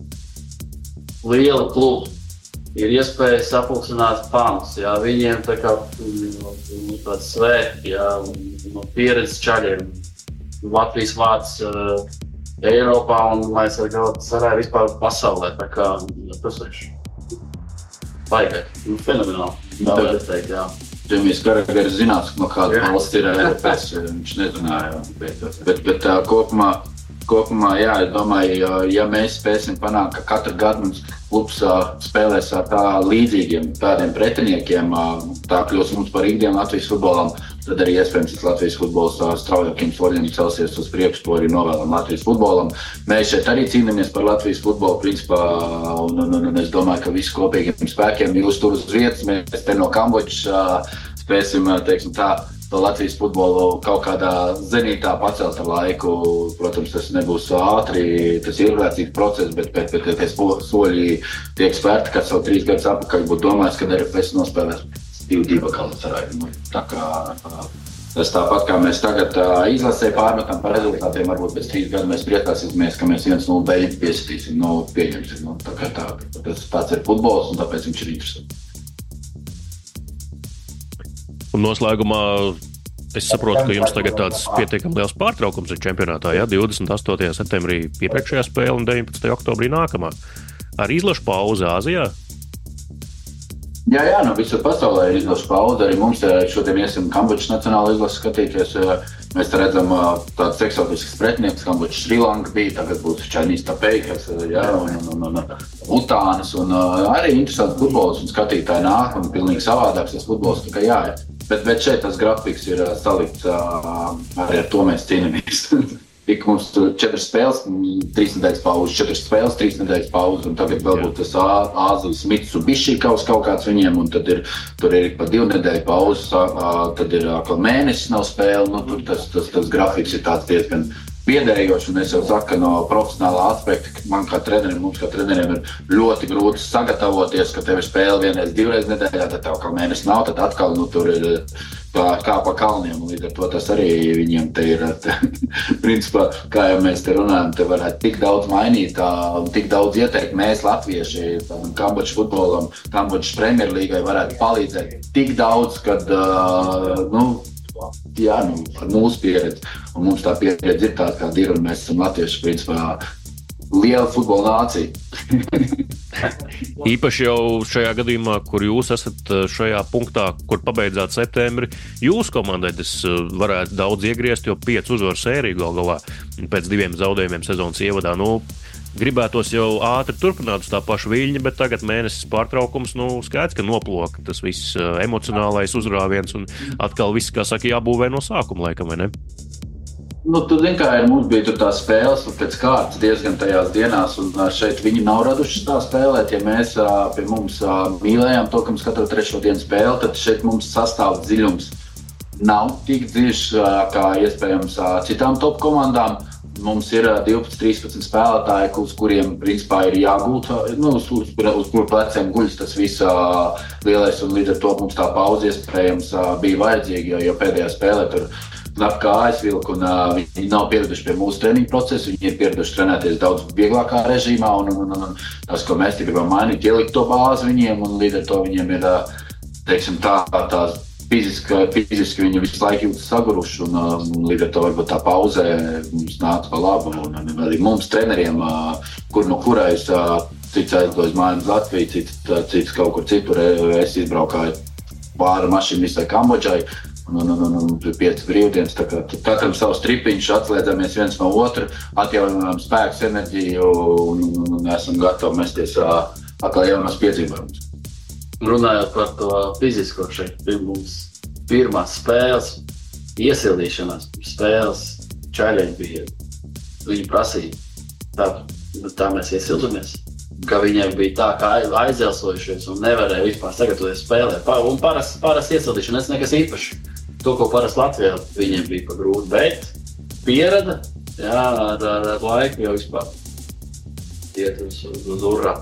S5: liela kluba. Ir iespēja sapulcināt fanus, jā. Viņiem tā kā tāds svētki, jā, no pieredzes čaļiem. Latvijas vārds uh, Eiropā un mēs ar Galatasaray vispār pasaulē, tā kā tas ir baigāt, nu, fenomenāli, tā var teikt, jā.
S6: Džemijs Karagers zinās, no kāda valsts ir R F S, viņš nezināja, bet, bet, bet tā, kopumā, kopumā, jā, es domāju, ja mēs spēsim panākt, ka katru gadu mums klubs spēlēs ar tā līdzīgiem tādiem pretiniekiem, tā kļūs mums par ikdienu Latvijas futbolam, tad arī iespējams Latvijas futbols straujākiem soļiem celsies uz priekšu, to arī novēlam Latvijas futbolam. Mēs šeit arī cīnāmies par Latvijas futbolu, principā, un, un, un, un es domāju, ka visi kopīgiem spēkiem jūs tur uz vietas, mēs te no Kambodžas spēsim, teiksim tā, to Latvijas futbolu kaut kādā zenītā pacelt ar laiku. Protams, tas nebūs ātri, tas ir ilglaicīgs process, bet, bet, bet tie soļi tiek spērti, kad savu trīs gadus atpakaļ būtu domājis, kad R F S nospēlēs divi divi Galatasaray. Tā kā tas tāpat, kā mēs tagad izlasē pārmetam par rezultātiem, varbūt pēc trīs gadu mēs priecāsimies, ka mēs viens nulle beļņu piesitīsim, nu, pieņemsim. Nu, tā kā tā, tas tāds ir futbols un tāpēc viņš ir interesants.
S2: Un noslēgumā es saprotu, ka jums tagad tāds pietiekami liels pārtraukums ir čempionātā, ja? divdesmit astotajā septembrī iepriekšējā spēle un deviņpadsmitajā oktobrī nākamā. Ar izlašu pauzi Āzijā?
S6: Jā, jā, nu visur pasaulē ir izlašu pauze. Arī mums šodien iesim Kambodžas nacionāla izlases skatīties. Mēs redzam tāds eksotisks pretinieks, Kambodžas Šrilanka bija, tagad būs Chinese Taipei, kas, jā, un, un, un, un Butānas, un arī interesants futbols, un skatītāji nāk, un pilnīgi savādāks tas futbols, tā kā jā, bet, bet šeit tas grafiks ir salikts, arī ar to mēs cīnāmies. Tik mums četras spēles, trīs nedēļas pauze, četras spēles, trīs nedēļas pauze, un tagad vēl būtu tas Āzijas Mitsubishi kaus kaut kāds viņiem, un tad ir, tur ir pa divu nedēļu pauze, tad ir kaut mēnesis nav spēle, nu tur tas, tas, tas grafiks ir tāds diezgan biedējošs, un es jau saku, ka no profesionālā aspekta, man kā trenerim, mums kā treneriem ir ļoti grūti sagatavoties, ka tev ir spēle vienreiz, divreiz nedēļā, tad tev kā mēnesis nav, tad atkal, nu tur ir kā, kā pa kalniem, un līdz ar to tas arī viņiem te ir, te, principā, kā jau mēs te runājam, te varētu tik daudz mainīt, un tik daudz ieteikt mēs, latvieši, Kambodžas futbolam, Kambodžas Premjerlīgai varētu palīdzēt tik daudz, kad, uh, nu, jā, nu, ar mūsu pieredzi, un mums tā pieredze ir tāda, kāda ir, un mēs esam latvieši, principā, liela futbola nācija.
S2: Īpaši jau šajā gadījumā, kur jūs esat šajā punktā, kur pabeidzāt septembri, jūsu komandai tas varētu daudz iegriezt, jo pieci uzvaru sēriju gal galā pēc diviem zaudējumiem sezonas ievadā. Nu, gribētos jau ātri turpināt uz tā paša viļņa, bet tagad mēnesis pārtraukums, nu, skaidrs, ka noploka tas viss emocionālais uzrāviens un atkal viss, kā saka, jābūvē no sākuma laikam, vai ne?
S6: Nu, tur, zin kā, ir, mums bija tur tās spēles pēc kārtas diezgan tajās dienās, un šeit viņi nav radušas tā spēlēt. Ja mēs pie mums mīlējām to, ka mums katru trešo dienu spēli, tad šeit mums sastāv dziļums nav tik dziļš kā iespējams citām top komandām. mums ir divpadsmit trīspadsmit spēlētāji, uz kuriem principā ir jāgūt, nu, uz, uz, uz kuru pleciem guļas tas viss lielais, un līdz ar to mums tā pauze iespējams bija vajadzīga, jo, jo pēdējā spēlē tur knap kā aizvilka, un uh, viņi nav pieraduši pie mūsu treniņu procesa, viņi ir pieraduši trenēties daudz vieglākā režīmā, un, un, un, un tas, ko mēs gribam mainīt, ielikt to bāzi viņiem, un līdz ar to viņiem ir, teiksim, tā, tās fiziski, fiziski viņi visu laiku jūtas saguruši, un, un līdz ar to varbūt tā pauzē mums nāca pa labu, un, un arī mums treneriem, kur no kurais cits aizdojas māju uz Latviju, cits, cits kaut kur citur, es izbraukāju pāri mašīnu visai Kambodžai, un, un, un, un pieci brīvdienas, tā kā katram savs tripiņš, atslēdzamies viens no otru, atjaunojam spēks, enerģiju, un, un, un esam gatavi mesties atkal jaunos piedzīvojumus.
S5: Runājot par to fizisko šeit, mums pirmās spēles, iesildīšanās spēles čaļiem bija. Viņi prasīja, tā, tā mēs iesildamies, ka viņiem bija tā, kā aizelsojušies un nevarēja vispār sagatavoties spēlē. Un paras, paras iesildīšanās nekas īpaši. To, ko paras Latvijā viņiem bija pa grūti, bet pierada, jā, ar, ar, ar laiku jau vispār iet uz, uz, uz urā.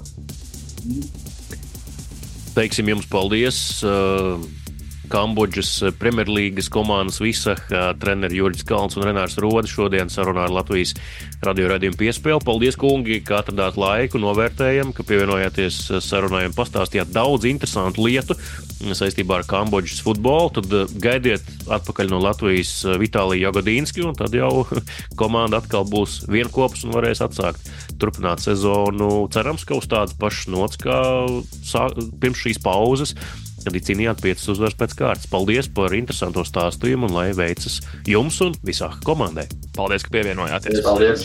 S2: Teiksim jums paldies. Kambodžas Premjerlīgas komandas Visah treneri Juris Kalns un Renārs Rode šodien sarunā ar Latvijas radio raidījumu Piespēli. Paldies, kungi, ka atradāt laiku, novērtējam, ka pievienojāties sarunai un pastāstījāt daudz interesantu lietu saistībā ar Kambodžas futbolu. Tad gaidiet atpakaļ no Latvijas Vitāliju Jagodīnski, un tad jau komanda atkal būs vienkopas un varēs atsākt turpināt sezonu. Cerams, ka uz tādas pašas nots, kā pirms šīs pauzes, kad ir cīnījāt piecas uzvaras pēc kārtas. Paldies par interesanto stāstījumu un lai veicas jums un Visah komandai.
S3: Paldies, ka pievienojāties.
S5: Paldies.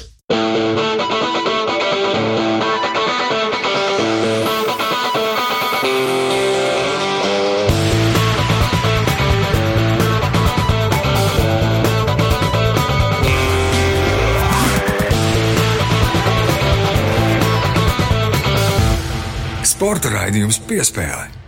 S1: Sporta raidījums Piespēle.